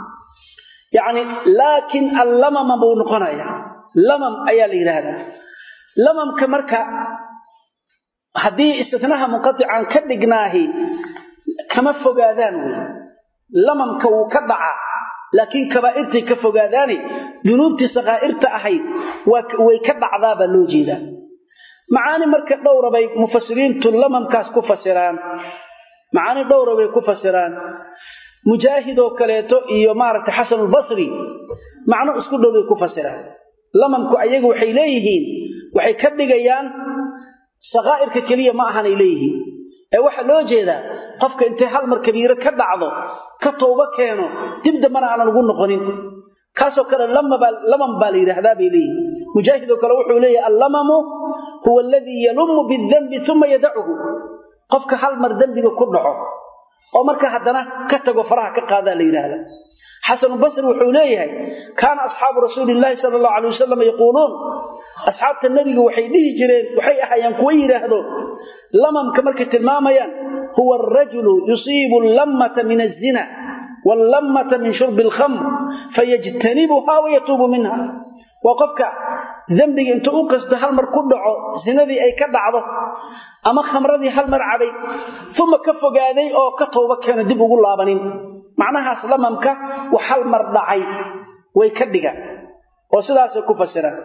يعني لكن اللمم بو نقنايا لمم ايا ليراهدا لمم كمركا hadii istithnaha munqati'an ka dhignaahi kama fogaadaan lamamka uu ka dhaca laakiin kabaa'irtii ka fogaadaani dunuubtii saqaa'irta ahayd way ka dhacdaaba loo jeedaa macaani marka dhowrabay mufassiriintu lamamkaas ku fasiraan macaani dhowrabay ku fasiraan mujaahid oo kaleeto iyo maaragtay xasan al-basri macno isku dhow ku fasiraan lamamku ayagu waxay leeyihiin waxay ka dhigayaan saqaa'irka kaliya ma ahan leeyihiin ee waxa loo jeedaa qofka inta hal mar kabiira ka dhacdo ka tooba keeno dib damana aan ugu noqonin kaasoo kale lamam baa la yiraahdaa bay leeyihiin mujaahid oo kale wuxuu leeyahay al-lamamu huwa alladhi yalummu bidhanbi thumma yad'uhu qofka hal mar dambiga ku dhaco oo marka hadana ka tago faraha ka qaada la yiraahdo حسن البصري wuxuu leeyahay kan asxaabu rasuulillaah sallallahu alayhi wasallam yaqoolun asxaabta nabiga waxay dhihi jireen waxay ahayaan kuwa yiraahdo lamamka marka tilmaamayaan huwa ar-rajulu yusibu al-lammata min az-zina wal-lammata min shurb al-khamr fayajtanibuha wa yatubu minha waqafka dambiga inta uu qasdo hal mar ku dhaco zinadii ay ka dhacdo ama khamradii hal mar cabay thumma ka fogaaday oo ka tooba keenay dib ugu laabanin macnahaas lamamka waxal mar dhacay way ka dhigaan oo sidaas ku fasiraan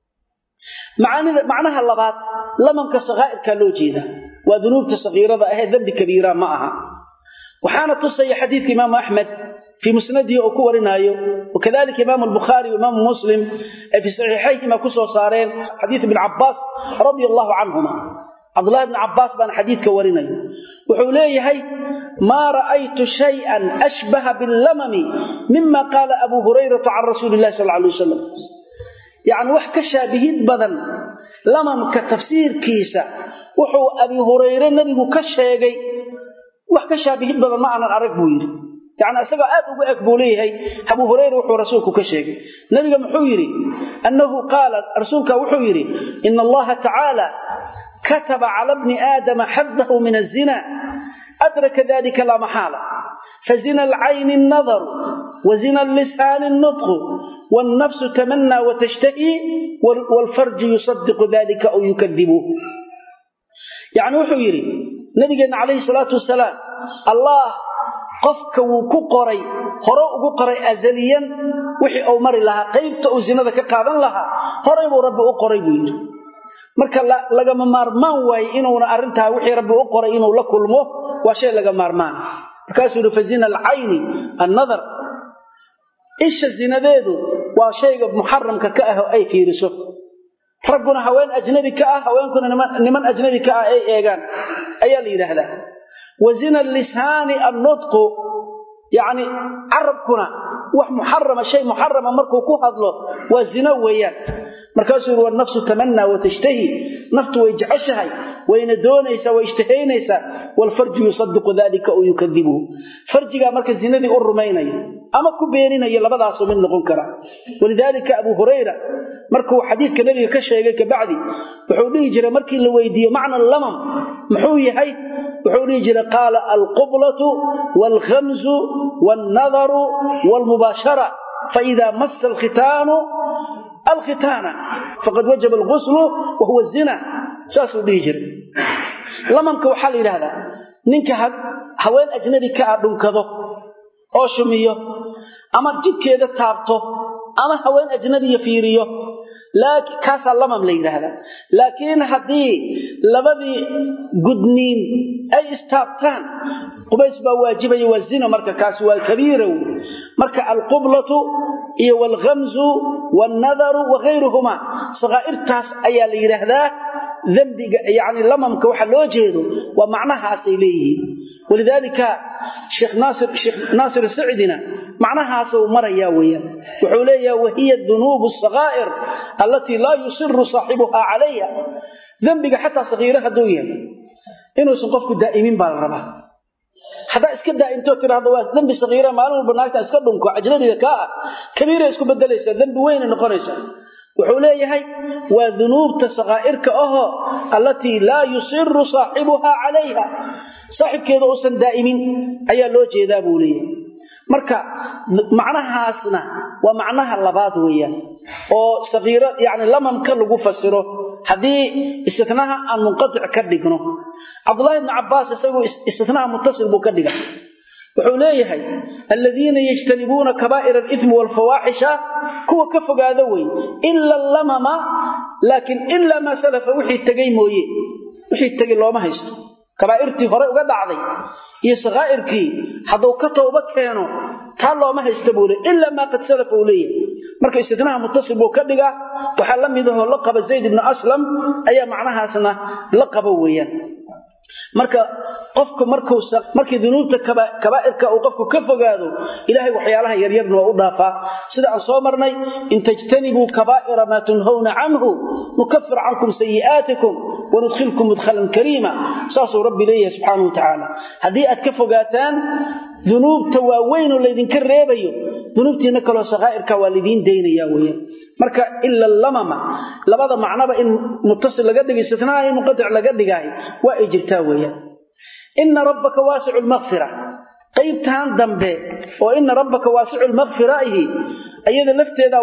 macnaha labaad lamamka sagiirka loo jeeda waa dunuubta sagiirada ah dambi kabiira ma aha waxaana tusay xadiis imaam ahmed في مسنده او كورينايو وكذلك امام البخاري وامام مسلم في صحيحيهما كسو صارين حديث ابن عباس رضي الله عنهما عبد الله بن عباس بان حديث كورينايو وحوليه ما رايت شيئا اشبه باللمم مما قال ابو هريره عن رسول الله صلى الله عليه وسلم يعني wax ka shaabihid badan lamamka tafsiirkiisa wuxuu abi hurayra nabigu ka sheegay wax ka shaabihid badan ma aanan arag buu yiri يعني أسأل آد أبو أكبوليه أبو هريرة وحو رسولك كشيك نبي محويري أنه قال رسولك وحويري إن الله تعالى كتب على ابن آدم حظه من الزنا أدرك ذلك لا محالة فزنا العين النظر وزنا اللسان النطق والنفس تمنى وتشتهي والفرج يصدق ذلك أو يكذبه يعني وحويري نبي عليه الصلاة والسلام الله qofka uu ku qoray hore ugu qoray azaliyan wixii uu mari lahaa qaybta uu zinada ka qaadan lahaa hore buu rabbi u qoray buu marka laga maarmaan way inuu arinta wixii rabbi u qoray inuu la kulmo waa shay laga maarmaan markaas uu fazina al-ayni an-nadar isha zinadeedu waa shayga muharramka ka ah ay fiiriso raguna haween ajnabi ka ah haweenkuna niman ajnabi ka ah ay eegan ayaa la yiraahdaa وزنا اللسان النطق يعني عربكنا wax muharrama shay muharrama markuu ku hadlo waa zina weeyaan markaas uu nafsu tamanna wa tashtahi naftu way jeceshahay wayna doonaysa way ishtahaynaysa wal farju yusaddiqu dhalika oo yukadibu farjiga marka zinadii u rumaynayo ama ku beeninayo labadaas mid noqon kara walidalika abu hurayra markuu xadiiska nabiga ka sheegay ka bacdi wuxuu dhigi jiray markii la weydiiyo macna lamam muxuu yahay wuxuu dhigi jiray qala al qiblatu wal khamzu wan nadaru wal mubashara fa idha massa al khitanu الختانة فقد وجب الغسل وهو الزنا ساسو ديجر لمنك وحال إلى هذا ننك هوين أجنبي كأدنكضه أو شميه أما جيب كذا تابطه أما هوين أجنبي يفيريه لكن كاس اللمم لي هذا لكن هذه لبدي قدنين أي استابتان قبيس بواجب يوزنه مركا كاس والكبير مركا القبلة والغمز والنذر وغيرهما صغائر تاس أيا لي هذا ذنب يعني لممك وحا لو جيدو ومعناها سيليه ولذلك شيخ ناصر السعدنا معناها سو مريا ويا وحوليا وهي الذنوب الصغائر التي لا يصر صاحبها عليها ذنبك حتى صغيرها دويا إنه سنقفك دائمين بالربا حتى اسك دائمتو تراهdo waa dambi sagiira maalin banaagta iska dhunko ajnabiga ka kabiira isku bedelaysa dambi weyn noqonaysa wuxuu leeyahay waa dunuubta sagiirka ah allati la yusirru saahibuha alayha saaxibkeedu uusan daa'imin ayaa loo jeedaa buu leeyahay marka macnahaasna waa macnaha labaad weeyaan oo sagiira yaani lamamka lagu fasiro hadii istithnaha aan munqati' ka dhigno Abdullah ibn Abbas isagoo istithnaha muttasil buu ka dhigay wuxuu leeyahay alladina yajtanibuna kaba'ir al-ithm wal fawahisha kuwa ka fogaada way illa lamama laakin illa ma salafa wixii tagay mooyee wixii tagay looma haysto kaba'irtii hore uga dhacday iyo sagaa'irkii haduu ka toobad keeno taa looma haysto buu illa ma qad salafa uleeyahay marka istithnaha muttasil buu ka dhigaa waxa la mid ah laqab Zayd ibn Aslam ayaa macnahaasna laqab weeyaan marka qofku markii dunuubta kabaa'irka uu qofku ka fogaado ilaahay waxyaalaha yar yar noo u dhaafaa sida aan soo marnay in tajtanibu kabaa'ira ma tunhawna anhu nukaffir ankum sayi'atikum wa nudkhilkum mudkhalan karima saasu rabbi leeyahay subhanahu wa ta'ala hadii aad ka fogaataan dunuubta waaweyn oo leedin ka reebayo dunuubtiina kala sagaa'irka waa leedin deynaya weeyaan marka illa lamama labada macnaba in muttasil laga dhigay istithnaa in munqati' laga dhigay waa ay jirtaa weeyaan inna rabbaka wasi'ul maghfirah qaybtaan dambe oo inna rabbaka wasi'ul maghfirahi ayada lafteeda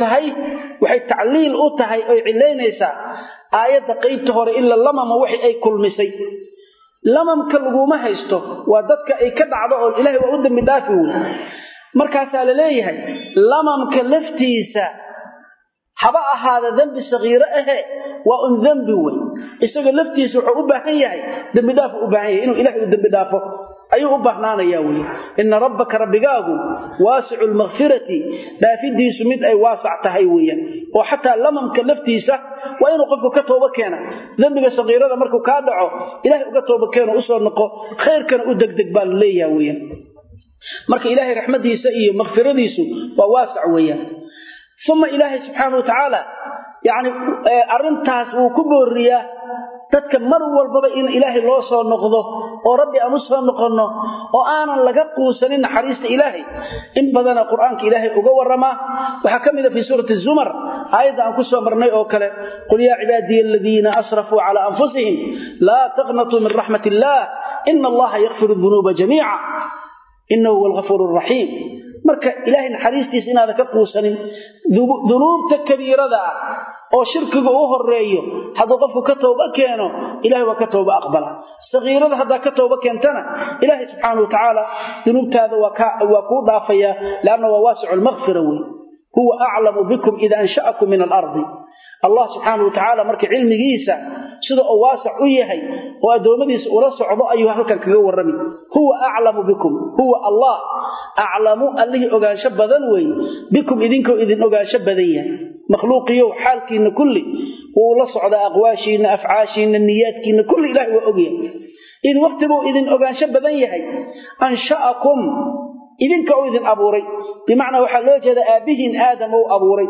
waxay tacliil u tahay oo cileynaysa aayada qaybta hore illa lamama wixii ay kulmisay lamamka laguma haysto waa dadka ay ka dhacdo oo ilaahay waa u dambi dhaafi weey markaas la leeyahay lamamka laftiisa haba ahaada dambi sagiira waa un dambi weey isaga laftiisa wuxuu u baahan yahay dambi dhaaf u baahan yahay inuu ilaahay u dambi dhaafo ayuu u baahnaanaya weey inna rabbaka rabbigaagu waasi'ul maghfirati daafidiisu mid ay waasac tahay weeyaan oo xataa lamamka laftiisa waa inuu qofku ka tooba keena dambiga sagiirada markuu ka dhaco ilaahay uga tooba keeno u soo noqo khayrkana u degdeg baa leeyahay weeyaan marka ilaahay raxmadiisa iyo maghfiradiisu waa waasac weeyaan ثم إلهي سبحانه وتعالى يعني أرنتاس وكبوريا dadka mar walba in ilaahay loo soo noqdo oo rabbi aanu soo noqono oo aanan laga quusanin naxariista ilaahay in badan quraanka ilaahay uga warama waxa kamida fi suurati az-zumar aayada aan ku soo marnay oo kale qul ya ibadiy alladheena asrafu ala anfusihim la taqnatu min rahmatillah inna allaha yaghfiru dhunuba jami'a innahu huwal ghafurur rahim marka ilaahay naxariistiisa inaad ka quusanin dunuubta kabiirada oo shirkiga u horeeyo haduu qofku ka tooba keeno ilaahay waa ka tooba aqbala sagiirada hadaa ka tooba keentana ilaahay subhanahu wa ta'ala dunuubtaada waa ku dhaafaya laana waa waasi'ul maghfira huwa a'lamu bikum idha ansha'akum min al-ardi Allah subhanahu wa ta'ala marka cilmigiisa sida oo waasic u yahay oo adoomadiisa ula socdo ayuu halkan kaga warrami huwa a'lamu bikum huwa Allah a'lamu alladhi ogaansha badan way bikum idinko idin ogaansha badan yahay makhluuqiyo xaalkiina kulli oo la socda aqwaashiina afcaashiina niyaadkiina kulli ilaahi waa ogyahay in waqtigu idin ogaansha badan yahay ansha'akum idinka oo idin abuuray bimaana waxa loo jeeda aabihin aadam oo abuuray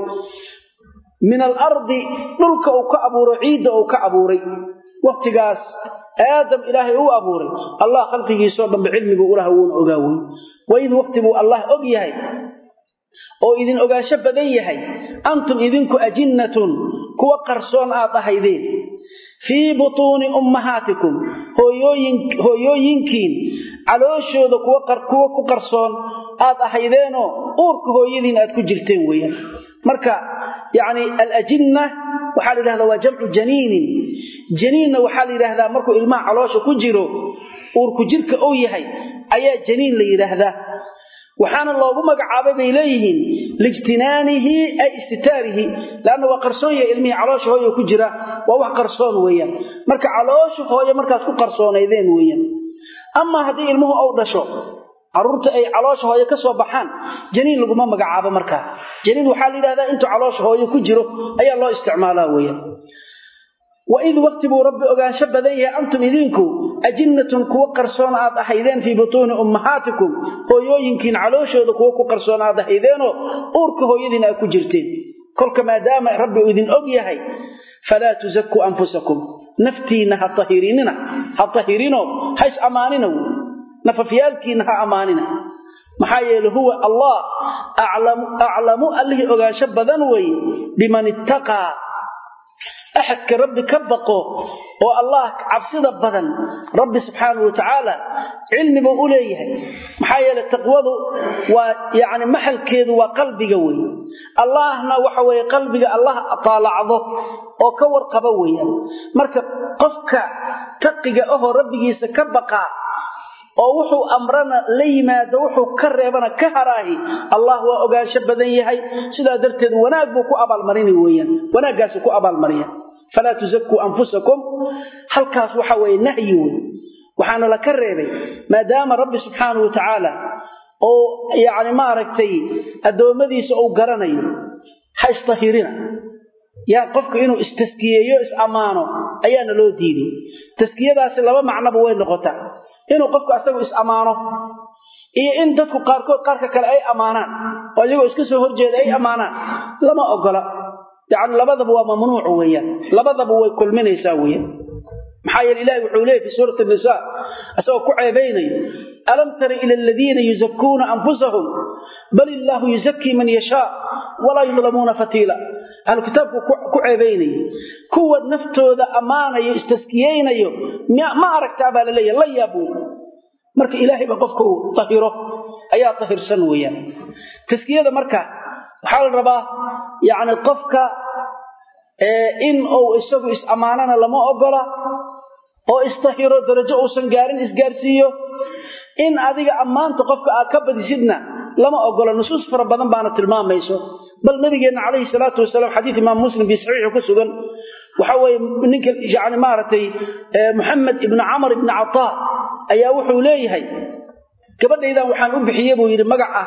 من الأرض دلك أو كأبوري عيد أو كأبوري وقتقاس آدم إلهي هو أبوري الله خلقه صوبا بعلمه أولهون أقاوي وإذ وقتبه الله أقيهي أو إذن أقاشب ذيهي أنتم إذنكو أجنة كو قرصون آطهيذين في بطون أمهاتكم هو ينكين علوشو ذو كو قرصون آطهيذينو أورك هو يذين أتكو جلتين ويا marka yaani al-ajinna waxa la yiraahdaa waa jamcu janiinin janiinna waxa la yiraahdaa markuu ilmaha caloosha ku jiro uurku jirka oo yahay ayaa janiin la yiraahdaa waxaana loogu magacaabay bay leeyihiin lijtinaanihi ay istitaarihi laana waa qarsoon yahay ilmaha caloosha hooyo ku jira waa wax qarsoon weeyaan marka caloosha hooyo markaas ku qarsoonaydeen weeyaan amma hadii ilmuhu oo dhasho arurta ay caloosha hooyo ka soo baxaan janiin lagu ma magacaabo marka janiin waxa la yiraahdaa inta caloosha hooyo ku jiro ayaa loo isticmaalaa weeyaan wa id waqtibu rabbi ogaansha badan yahay antum idinku ajinnatun kuwa qarsoon aad ahaydeen fi butun ummahatikum hooyooyinkiin calooshooda kuwa ku qarsoon aad ahaydeeno uurka hooyadiina ku jirteen kolka maadaama rabbi idin og yahay fala tuzakku anfusakum naftiina ha tahirino hays amaanina nafafiyalkiina ha amaanina maxaa yeelay huwa Allah a'lamu alladhi ogaansha badan way biman ittaqa ahadka rabbi ka baqo oo Allah cabsida badan rabbi subhanahu wa ta'ala cilmiga u leeyahay maxaa yeelay taqwadu waa yaani maxalkeedu waa qalbiga way Allahna waxa way qalbiga Allah ataalacdo oo ka warqaba weeyaan marka qofka taqiga oo rabbigiisa ka baqa oo wuxuu amrana la yimaado wuxuu ka reebana ka haraahi Allah waa ogaansho badan yahay sida darteed wanaag buu ku abaalmarin weeyaan wanaagaas ku abaalmariya fala tuzakku anfusakum halkaas waxa way nahyi waxaana la ka reebay maadaama rabbi subhanahu wa ta'ala oo yaani ma aragtay adoomadiisa uu garanayo haystahirina ya qofku inuu istaskiyeeyo is amaano ayaana loo diiday taskiyadaas laba macnaba way noqotaa inuu qofku asagu is amaano iyo in dadku qaarka kale ay amaanaan oo iyagu iska soo horjeeda ay amaanaan lama ogola yaani labadaba waa mamnuuc weeyaan labadaba way kulminaysaa weeyaan maxaa yeelay ilaahay wuxuu leeyahay fi suurati an-nisaa asoo ku ceebeynay alam tara ila alladheena yuzakkuna anfusahum bal illahu yuzakki man yasha wala yuzlamuna fatila hal kitaabku ku ceebeynay kuwa naftooda amaanayo istaskiyeynayo ma aragtaa baa la leeyahay la yaabo marka ilaahay ba qofku tahiro ayaa tahirsan weeyaan taskiyada marka waxa la rabaa yaani qofka in uu isagu is amaanana lama ogola oo istahiro darajo uusan gaarin isgaarsiiyo in adiga ammaanta qofka aad ka badisidna lama ogola nusuus fara badan baana tilmaamayso bal nabigeena calayhi salaatu wasalaam xadiis imaam muslim bi saxiix ku sugan waxa way ninka yaani maaratay Muhammad ibn Amr ibn Ataa ayaa wuxuu leeyahay gabadhaydan waxaan u bixiyay buu yiri magaca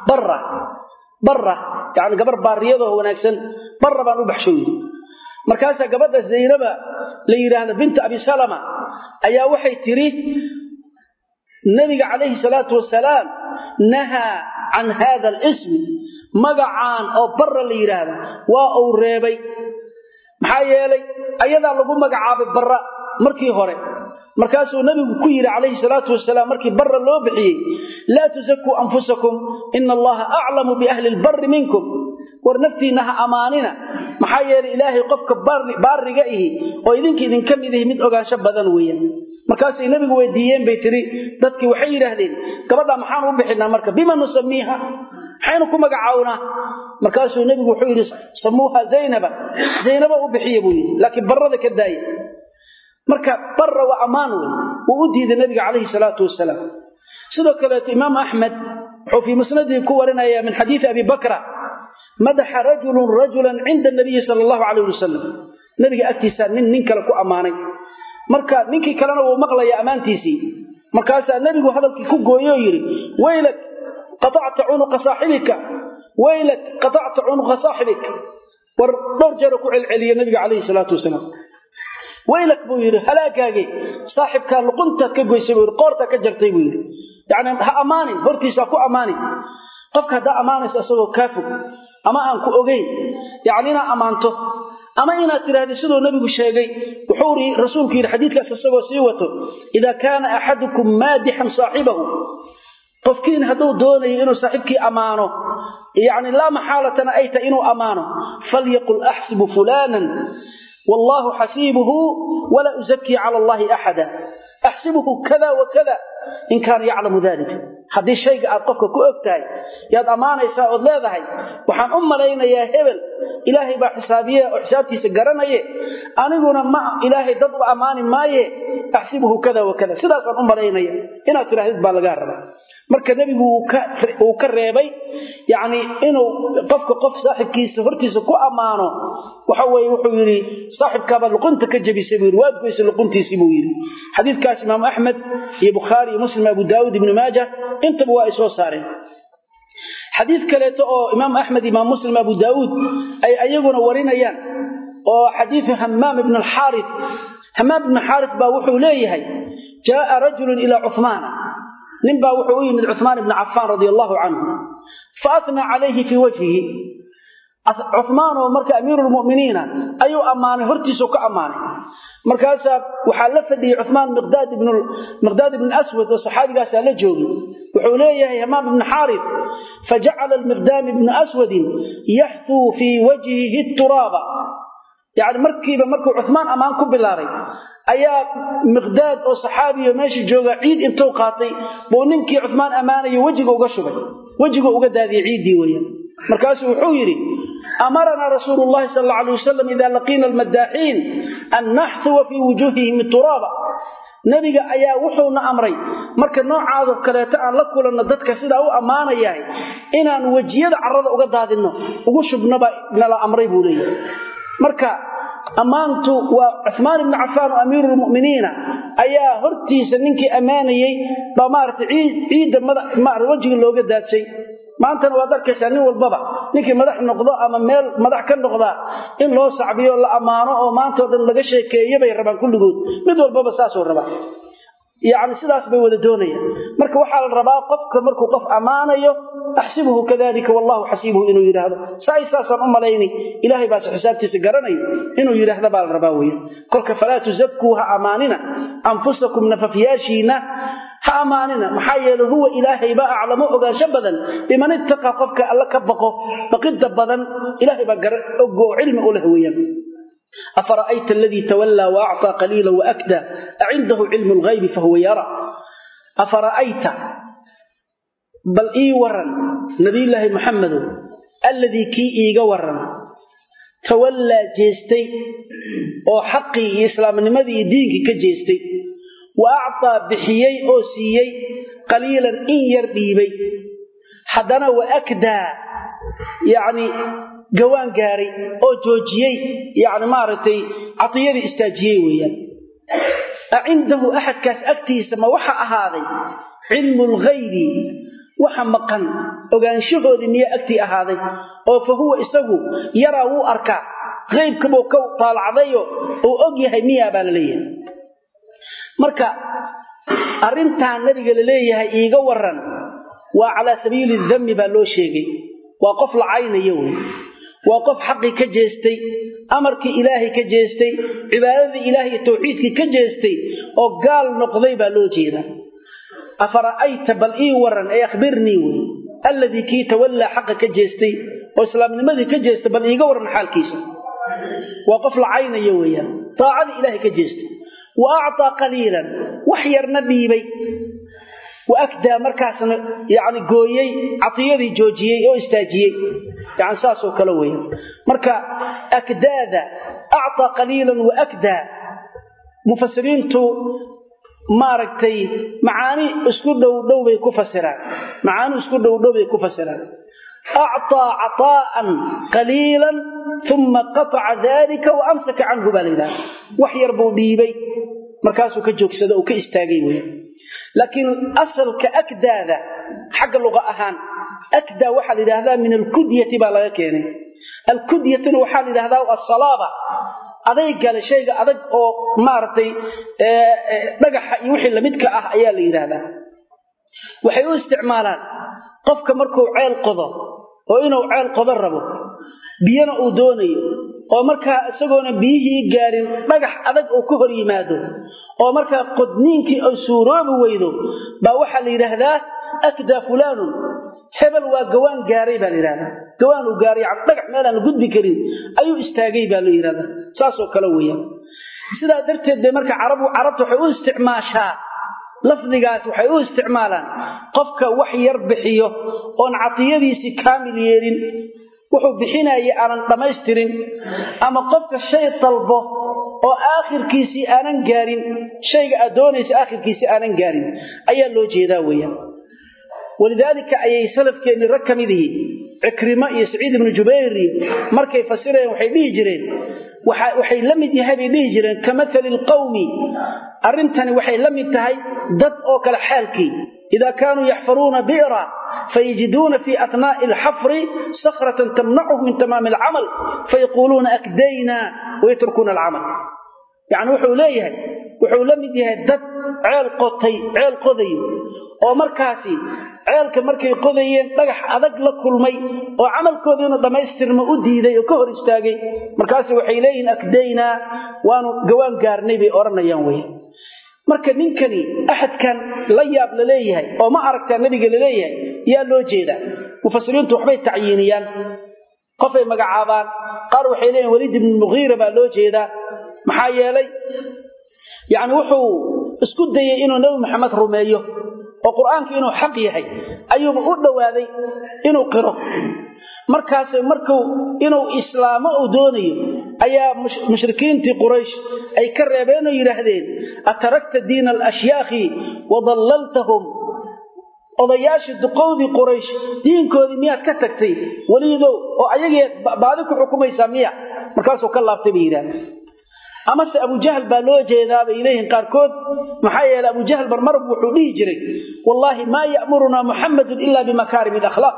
barra yaani gabar baariyada oo wanaagsan barra baan u baxshay markaas gabadha Zaynaba la yiraahdo bint Abi Salama ayaa waxay tiri nabiga calayhi salaatu wasalaam naha an hada al-ism magacaan oo barra la yiraahdo waa uu reebay maxaa yeelay ayada lagu magacaabay barra markii hore markaasuu nabigu ku yiri calayhi salaatu wasalaam markii barra loo bixiyay la tuzakku anfusakum inna allaha a'lamu bi ahli al-barr minkum war naftiina ha amaanina maxaa yeelay ilaahay qofka baariga ihi oo idin kamid yahay mid ogaansho badan weeyaan markaas ay nabigu weydiiyeen bay tiri dadkii waxay yiraahdeen gabadha maxaan u bixinaa marka bima nusamiha xaynu ku magacaawna markaasuu nabigu wuxuu yiri samuha zaynaba u bixiye buu yiri laakiin barrada ka daayay marka barra wa amaan uu u diiday nabiga calayhi salaatu wasalaam sidoo kale imaam ahmed wuxuu fi musnadii ku warinaya min xadiis abi bakra madaha rajulan inda nabiy sallallahu alayhi wasallam nabiga agtiisa nin kale ku amaanay marka ninkii kalena uu maqlaya amaantiisii markaas nabigu hadalkii ku gooyo yiri waylak qata'ta unuqa saaxibika waylak qata'ta unuqa saaxibika war dorjaro ku celceliya nabiga calayhi salaatu wasalaam waylak buu yiri halaagaage saaxibka luqunta ka goysay buu qoorta ka jartay buu yiri yaani ha amaanin hortiisa ku amaanin qofka hada amaanaysa asagoo kaafir ama aan ku ogeyn yaani ina amaanto ama ina tiraahdo sidoo nabigu sheegay wuxuu rasuulku yiri xadiidkaas asagoo sii wato ida kana ahadukum madihan saahibahu qofkiin haduu doonayo inuu saaxibkii amaano yaani la maxaalatana ayta inuu amaano falyaqul ahsibu fulanan والله حسيبه ولا أزكي على الله أحدا أحسبه كذا وكذا إن كان يعلم ذلك هذا الشيء أرقفك كأكتاي ياد أمانة يساعد لا ذهي وحان لينا يا هبل إلهي بحسابية وحسابتي سقرنا أنا قلنا ما إلهي ضد أمان ما أحسبه كذا وكذا سداسا لينا إنا ترهد بالغارة marka nabigu uu ka reebay yaani inuu qof saaxibkiisa hortiisa ku amaano waxa way wuxuu yiri saaxibkaaba luqunta ka jabisay buu waad goysay luquntiisii buu yiri xadiidkaas imaam ahmed iyo bukhari iyo muslim abu daawud ibn majah inta waa isoo saareen xadiid kale oo imaam ahmed imaam muslim abu daawud ay ayaguna warinayaan oo xadiith hammam ibn al-harith baa wuxuu leeyahay jaa rajul ila uthman نبا وحوي من عثمان بن عفان رضي الله عنه فأثنى عليه في وجهه عثمان ومرك أمير المؤمنين أيو أمانه هرتسو كأمانه مركاسا وحلف لي عثمان مقداد بن أسود والصحابي قاسا لجوغي وحوليه همام بن حارث فجعل المقدام بن أسود يحثو في وجهه التراب يعني مركب عثمان أمانكم بالله ayaa miqdaad oo saxaabiyo meesha jooga ciid intuu qaatay boo ninkii Uthman amaanayo wajiga uga shubay wajiga uga daadiyay ciidii weeyaan markaas wuxuu yiri amarna rasuulullaahi sallallahu alayhi wasallam idha laqina almadahin an nahthu fi wujuhihim turaba nabiga ayaa wuxuuna amray marka noocaado kaleeto aan la kulanno dadka sida uu amaanayahay inaan wajiyada carrada uga daadino ugu shubnaba nala amray buu leeyahay marka amaantu waa Uthman ibn Affan amirul mu'miniina ayaa hortiisa ninkii amaanayay ba maartay ciida wajiga looga daadsay maantana waa darkaysa nin walbaba ninkii madax noqdo ama meel madax ka noqda in loo sacbiyo la amaano oo maanta oo dhan laga sheekeeyo bay rabaan kulligood mid walbaba saas oo raba يعني سلاس بي ودا دونيا marka waxa la rabaa qofka markuu qof amaanayo ahsibuhu kadalika wallahu hasibuhu inuu yiraahdo saaysan u maleeyni ilaahay baa xisaabtiisa garanay inuu yiraahdo baa la rabaa weeyo kolka falaatu zakkuha amaanina anfusakum nafafiyashina ha amaanina maxaa yeelay huwa ilaahay baa aclamu ogaansho badan biman ittaqa qofka alla ka baqo baqida badan ilaahay baa ogo cilmi u leh weeyaan أفرأيت الذي تولى وأعطى قليلا وأكدى أعنده علم الغيب فهو يرى أفرأيت بل ورن نبي الله محمد الذي كي ورن tawalla jeestay oo xaqii iyo islaamnimadii iyo diinkii ka jeestay wa a'ta bixiyay oo siiyay qaliilan in yar dhiibay hadana wa akda yani gawaan gaaray oo joojiyay yani maartay atiyadii istaajiyay weeyaan عنده أحد كاس أكتيس ما وحى أهاذي علم الغيب وحى مقن وقال شهود مية أكتي أهاذي فهو إساقو يرى أركع غيب كبو كو طالع ذيه وأقيه مية بالليه مركا أرنتها النبي قال ليه إيقورا وعلى سبيل الذنب بالله شيء وقف العين يوم وقف حقي كجيستي أمرك إلهي كجيستي عبادة إلهي توحيدك كجيستي وقال نقضي بالوجينا أفرأيت بل ورن أخبرني الذي كي تولى حق كجيستي وإسلام نمذي كجيستي بل ورن حال كيسا وقف العين يويا طاعة إلهي كجيستي وأعطى قليلا وحير نبيبي وأكدى مركزنا يعني قويي عطيذي جوجيي أو استاجيي يعني ساسو كلوي مركا أكداذا أعطى قليلا وأكدى مفسرين تو ماركتي معاني اسكو دو بيكفسران معاني اسكو دو بيكفسران أعطى عطاء قليلا ثم قطع ذلك وأمسك عنه بالله وحير بوديبي مركزو كجوكسدا وكاستاغي لكن أصل كأكداذا حق اللغة أهان أكدى وحل هذا من الكدية بالغاكيني الكدية وحل هذا الصلابة أذيك قال شيء أذيك أو مارتي نجح يوحي لمدك أيال هذا وحيو استعمالان قفك مركو عيل قضى وإنه عيل قضى الربو بينا أودوني ومركا سجون بيه جارين نجح أذيك أو كهر يمادو ومركا قدنينك أو سوراب ويدو بوحل هذا أكدى فلان حبل وجوان جاري بالإرادة جوان وجاري عطلق مالا نقد كريم أيو استاجي بالإرادة ساسو كلوية سيدا درت بمركا عربت حيو استعماشها لفظيات وحيو استعمالا قفك وحي يربحيه وان عطيديسي كامل يرين وحو بحيناي aanan dhameystirin ama qofka shay talbo oo aakhirkiisi aanan gaarin shayga adoonaysa aakhirkiisi aanan gaarin ayaa loo jeedaa weeyaan walidaalika ayay salafkeeni rakamidihi ikrima iyo saciid ibn jubayr markay fasireen waxay dhihi jireen waxay la mid yahay dhihi jireen kamathal alqawmi arintani waxay la mid tahay dad oo kala xaalkii إذا كانوا يحفرون بئرا فيجدون في أثناء الحفر صخرة تمنعهم من تمام العمل فيقولون أكدينا ويتركون العمل يعني وحو لمديها الدد عيل قضي ومركاسي عيالك مركي قضيين لقح أذق لكل مي وعمل كودينا دميستر مؤدي ذي وكهر استاقي مركاسي وحيلين أكدينا وانو قوان قارني بأورنا ينوي marka ninkani ahadkan la yaab la leeyahay oo ma aragtaa nabiga la leeyahay yaa loo jeeda mufassiriintu waxbay tacyiniyaan qofay magacaabaan qaar waxay leeyihiin Walid ibn Mughira baa loo jeeda maxaa yeelay yaani wuxuu isku dayay inuu nabi Muhammad rumeeyo oo quraanka inuu xaq yahay ayuu u dhawaaday inuu qiro markuu inuu islaamo u doonayo ayaa mushrikiintii quraysh ay ka reebeen oo yiraahdeen atarakta diin al-ashyakhi wa dallaltahum odayaashi duqowdi quraysh diinkoodii miyaad ka tagtay waliido oo ayaga baadi ku xukumaysa miya markaasuu ka laabtay biiraan ama se Abu Jahl baa loo jeedaa ilayhin qaarkood maxaa yeelay Abu Jahl barmar wuxuu dhihi jiray wallahi ma ya'muruna Muhammad illa bimakarim al-akhlaq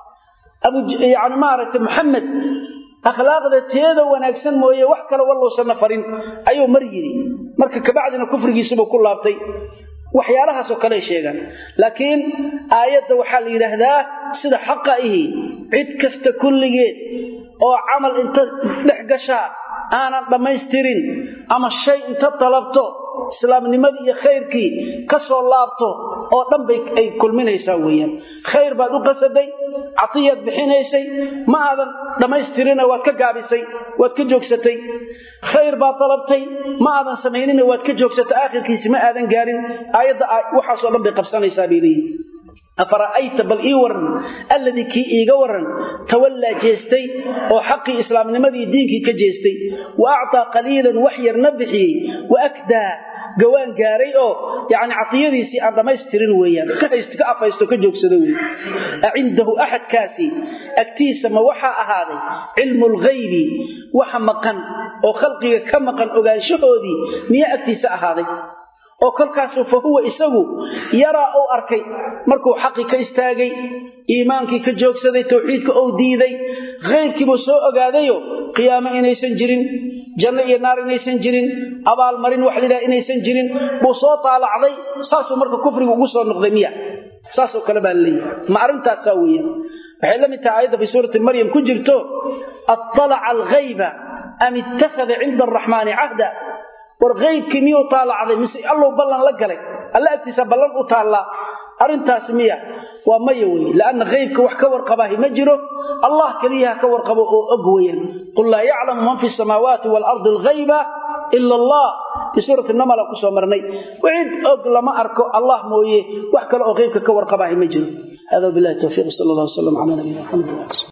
يعني مارك محمد أخلاق ذاتيذا ونأكسن موية وحكرا والله سنفرين أيو مريني مركا كبعدنا كفر يسيبه كل أبطي وحيالها سوكالي شيئا لكن آيات وحال إلهذا سيدا حقائه عد كست كل جيد أو عمل انت لحقشا أنا لما يسترين أما الشيء انت طلبته إسلام نمدي خيرك كسو اللابته أو دنبك أي كل من يساويا خير بعد قصدي عطية بحين يسي ما هذا لما يسترين وكقابسي وكجوكستي خير بعد طلبتي ما هذا سمعينين وكجوكست آخر كيسي ما هذا قارن آيات وحصوا دنبك قبسان يسابيلي أفرأيت بل إيورن الذي كي إيغورن تولى جيستي وحقي إسلام نمذي دينك كجيستي وأعطى قليلا وحير نبحي وأكدى جوان جاري يعني عطيري سي عندما يسترين ويان كأفا يستكجوك سدوي عنده أحد كاسي أكتيس ما وحى هذا علم الغيب وحى مقن وخلقه كمقن أقال شهودي ميا أكتيس هذا oo kalkaas fahuwa isagu yara oo arkay markuu xaqi ka istaagay iimaankii ka joogsaday tawxiidka oo diiday qeybkiiba soo ogaadayo qiyaamo inaysan jirin janno iyo naar inaysan jirin abaal marin wax lidaa inaysan jirin buu soo taalacday saasoo marka kufrigu ugu soo noqday miya saasoo kale baa leeyahay ma arintaas weeyaan waxay la mid tahay aayada fi suurati maryam ku jirto attala'a al-ghayba am ittakhadha 'inda ar-rahmani 'ahda warqayb kimiyo taalacday mise allow ballan la galay alla agtiisa ballan u taala arintaas miya waa mayawi laana qaybka wax ka warqabahay ma jiro allah kaliya ka warqabo oo og weeyaan qul la ya'lamu man fi samawati wal ardi al ghaiba illa allah fi surati an-naml ku soo marnay wixid og lama arko allah mooyee wax kale oo qaybka ka warqabahay ma jiro hada billahi tawfiq sallallahu alayhi wa sallam ala nabiyina muhammad